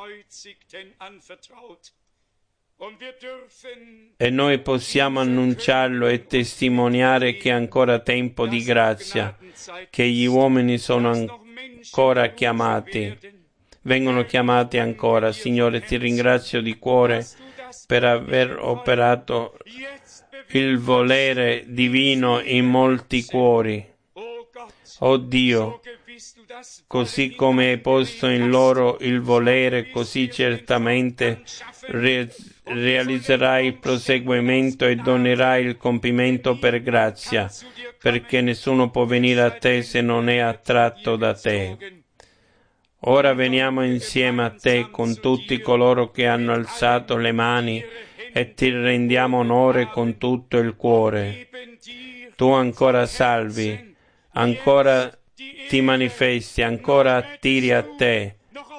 E noi possiamo annunciarlo e testimoniare che è ancora tempo di grazia, che gli uomini sono ancora chiamati, vengono chiamati ancora. Signore, ti ringrazio di cuore per aver operato il volere divino in molti cuori. Oh Dio, così come hai posto in loro il volere, così certamente realizzerai il proseguimento e donerai il compimento per grazia, perché nessuno può venire a te se non è attratto da te. Ora veniamo insieme a te con tutti coloro che hanno alzato le mani e ti rendiamo onore con tutto il cuore. Tu ancora salvi, ancora ti manifesti, ancora attiri a te.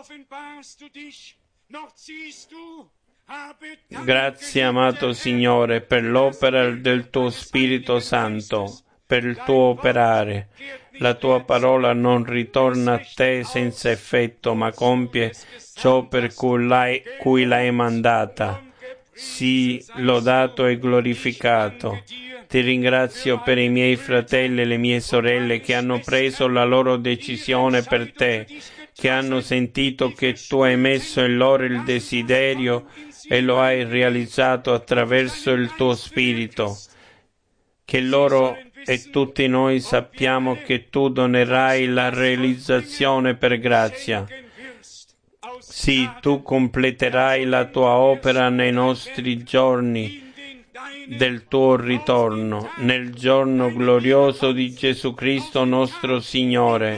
Grazie, amato Signore, per l'opera del tuo Spirito Santo, per il tuo operare. La tua parola non ritorna a te senza effetto, ma compie ciò per cui l'hai mandata. Sii lodato e glorificato. Ti ringrazio per i miei fratelli e le mie sorelle che hanno preso la loro decisione per te, che hanno sentito che tu hai messo in loro il desiderio e lo hai realizzato attraverso il tuo Spirito, che loro e tutti noi sappiamo che tu donerai la realizzazione per grazia. Sì, tu completerai la tua opera nei nostri giorni del tuo ritorno, nel giorno glorioso di Gesù Cristo nostro Signore.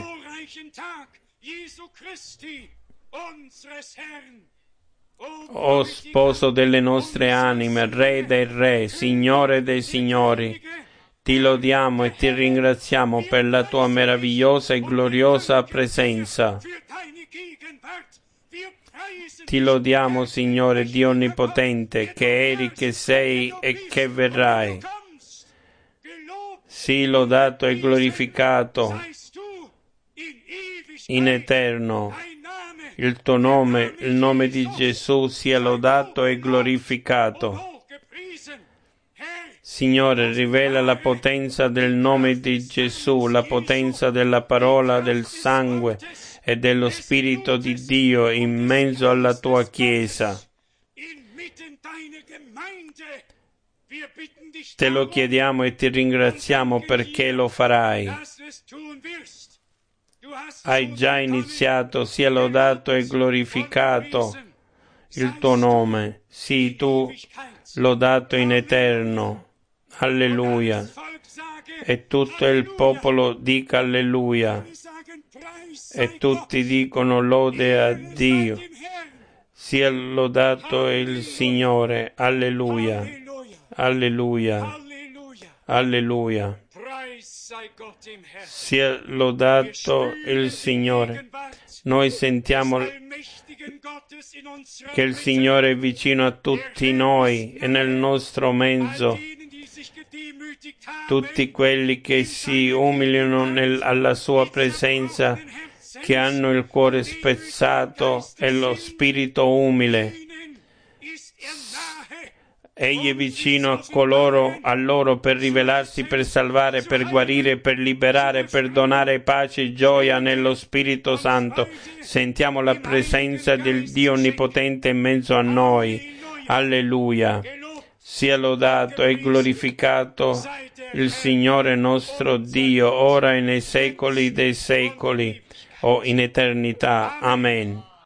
O sposo delle nostre anime, Re dei Re, Signore dei Signori, ti lodiamo e ti ringraziamo per la tua meravigliosa e gloriosa presenza. Ti lodiamo, Signore Dio Onnipotente, che eri, che sei e che verrai. Sii lodato e glorificato in eterno. Il tuo nome, il nome di Gesù, sia lodato e glorificato. Signore, rivela la potenza del nome di Gesù, la potenza della parola, del sangue e dello Spirito di Dio in mezzo alla tua Chiesa. Te lo chiediamo e ti ringraziamo perché lo farai. Hai già iniziato, sia lodato e glorificato il tuo nome. Sii tu lodato in eterno. Alleluia. E tutto il popolo dica alleluia. E tutti dicono lode a Dio. Sia lodato il Signore. Alleluia. Alleluia. Alleluia. Sia lodato il Signore. Noi sentiamo che il Signore è vicino a tutti noi e nel nostro mezzo. Tutti quelli che si umiliano alla sua presenza, che hanno il cuore spezzato e lo spirito umile. Egli è vicino a loro per rivelarsi, per salvare, per guarire, per liberare, per donare pace e gioia nello Spirito Santo. Sentiamo la presenza del Dio Onnipotente in mezzo a noi. Alleluia. Sia lodato e glorificato il Signore nostro Dio, ora e nei secoli dei secoli, o in eternità. Amen.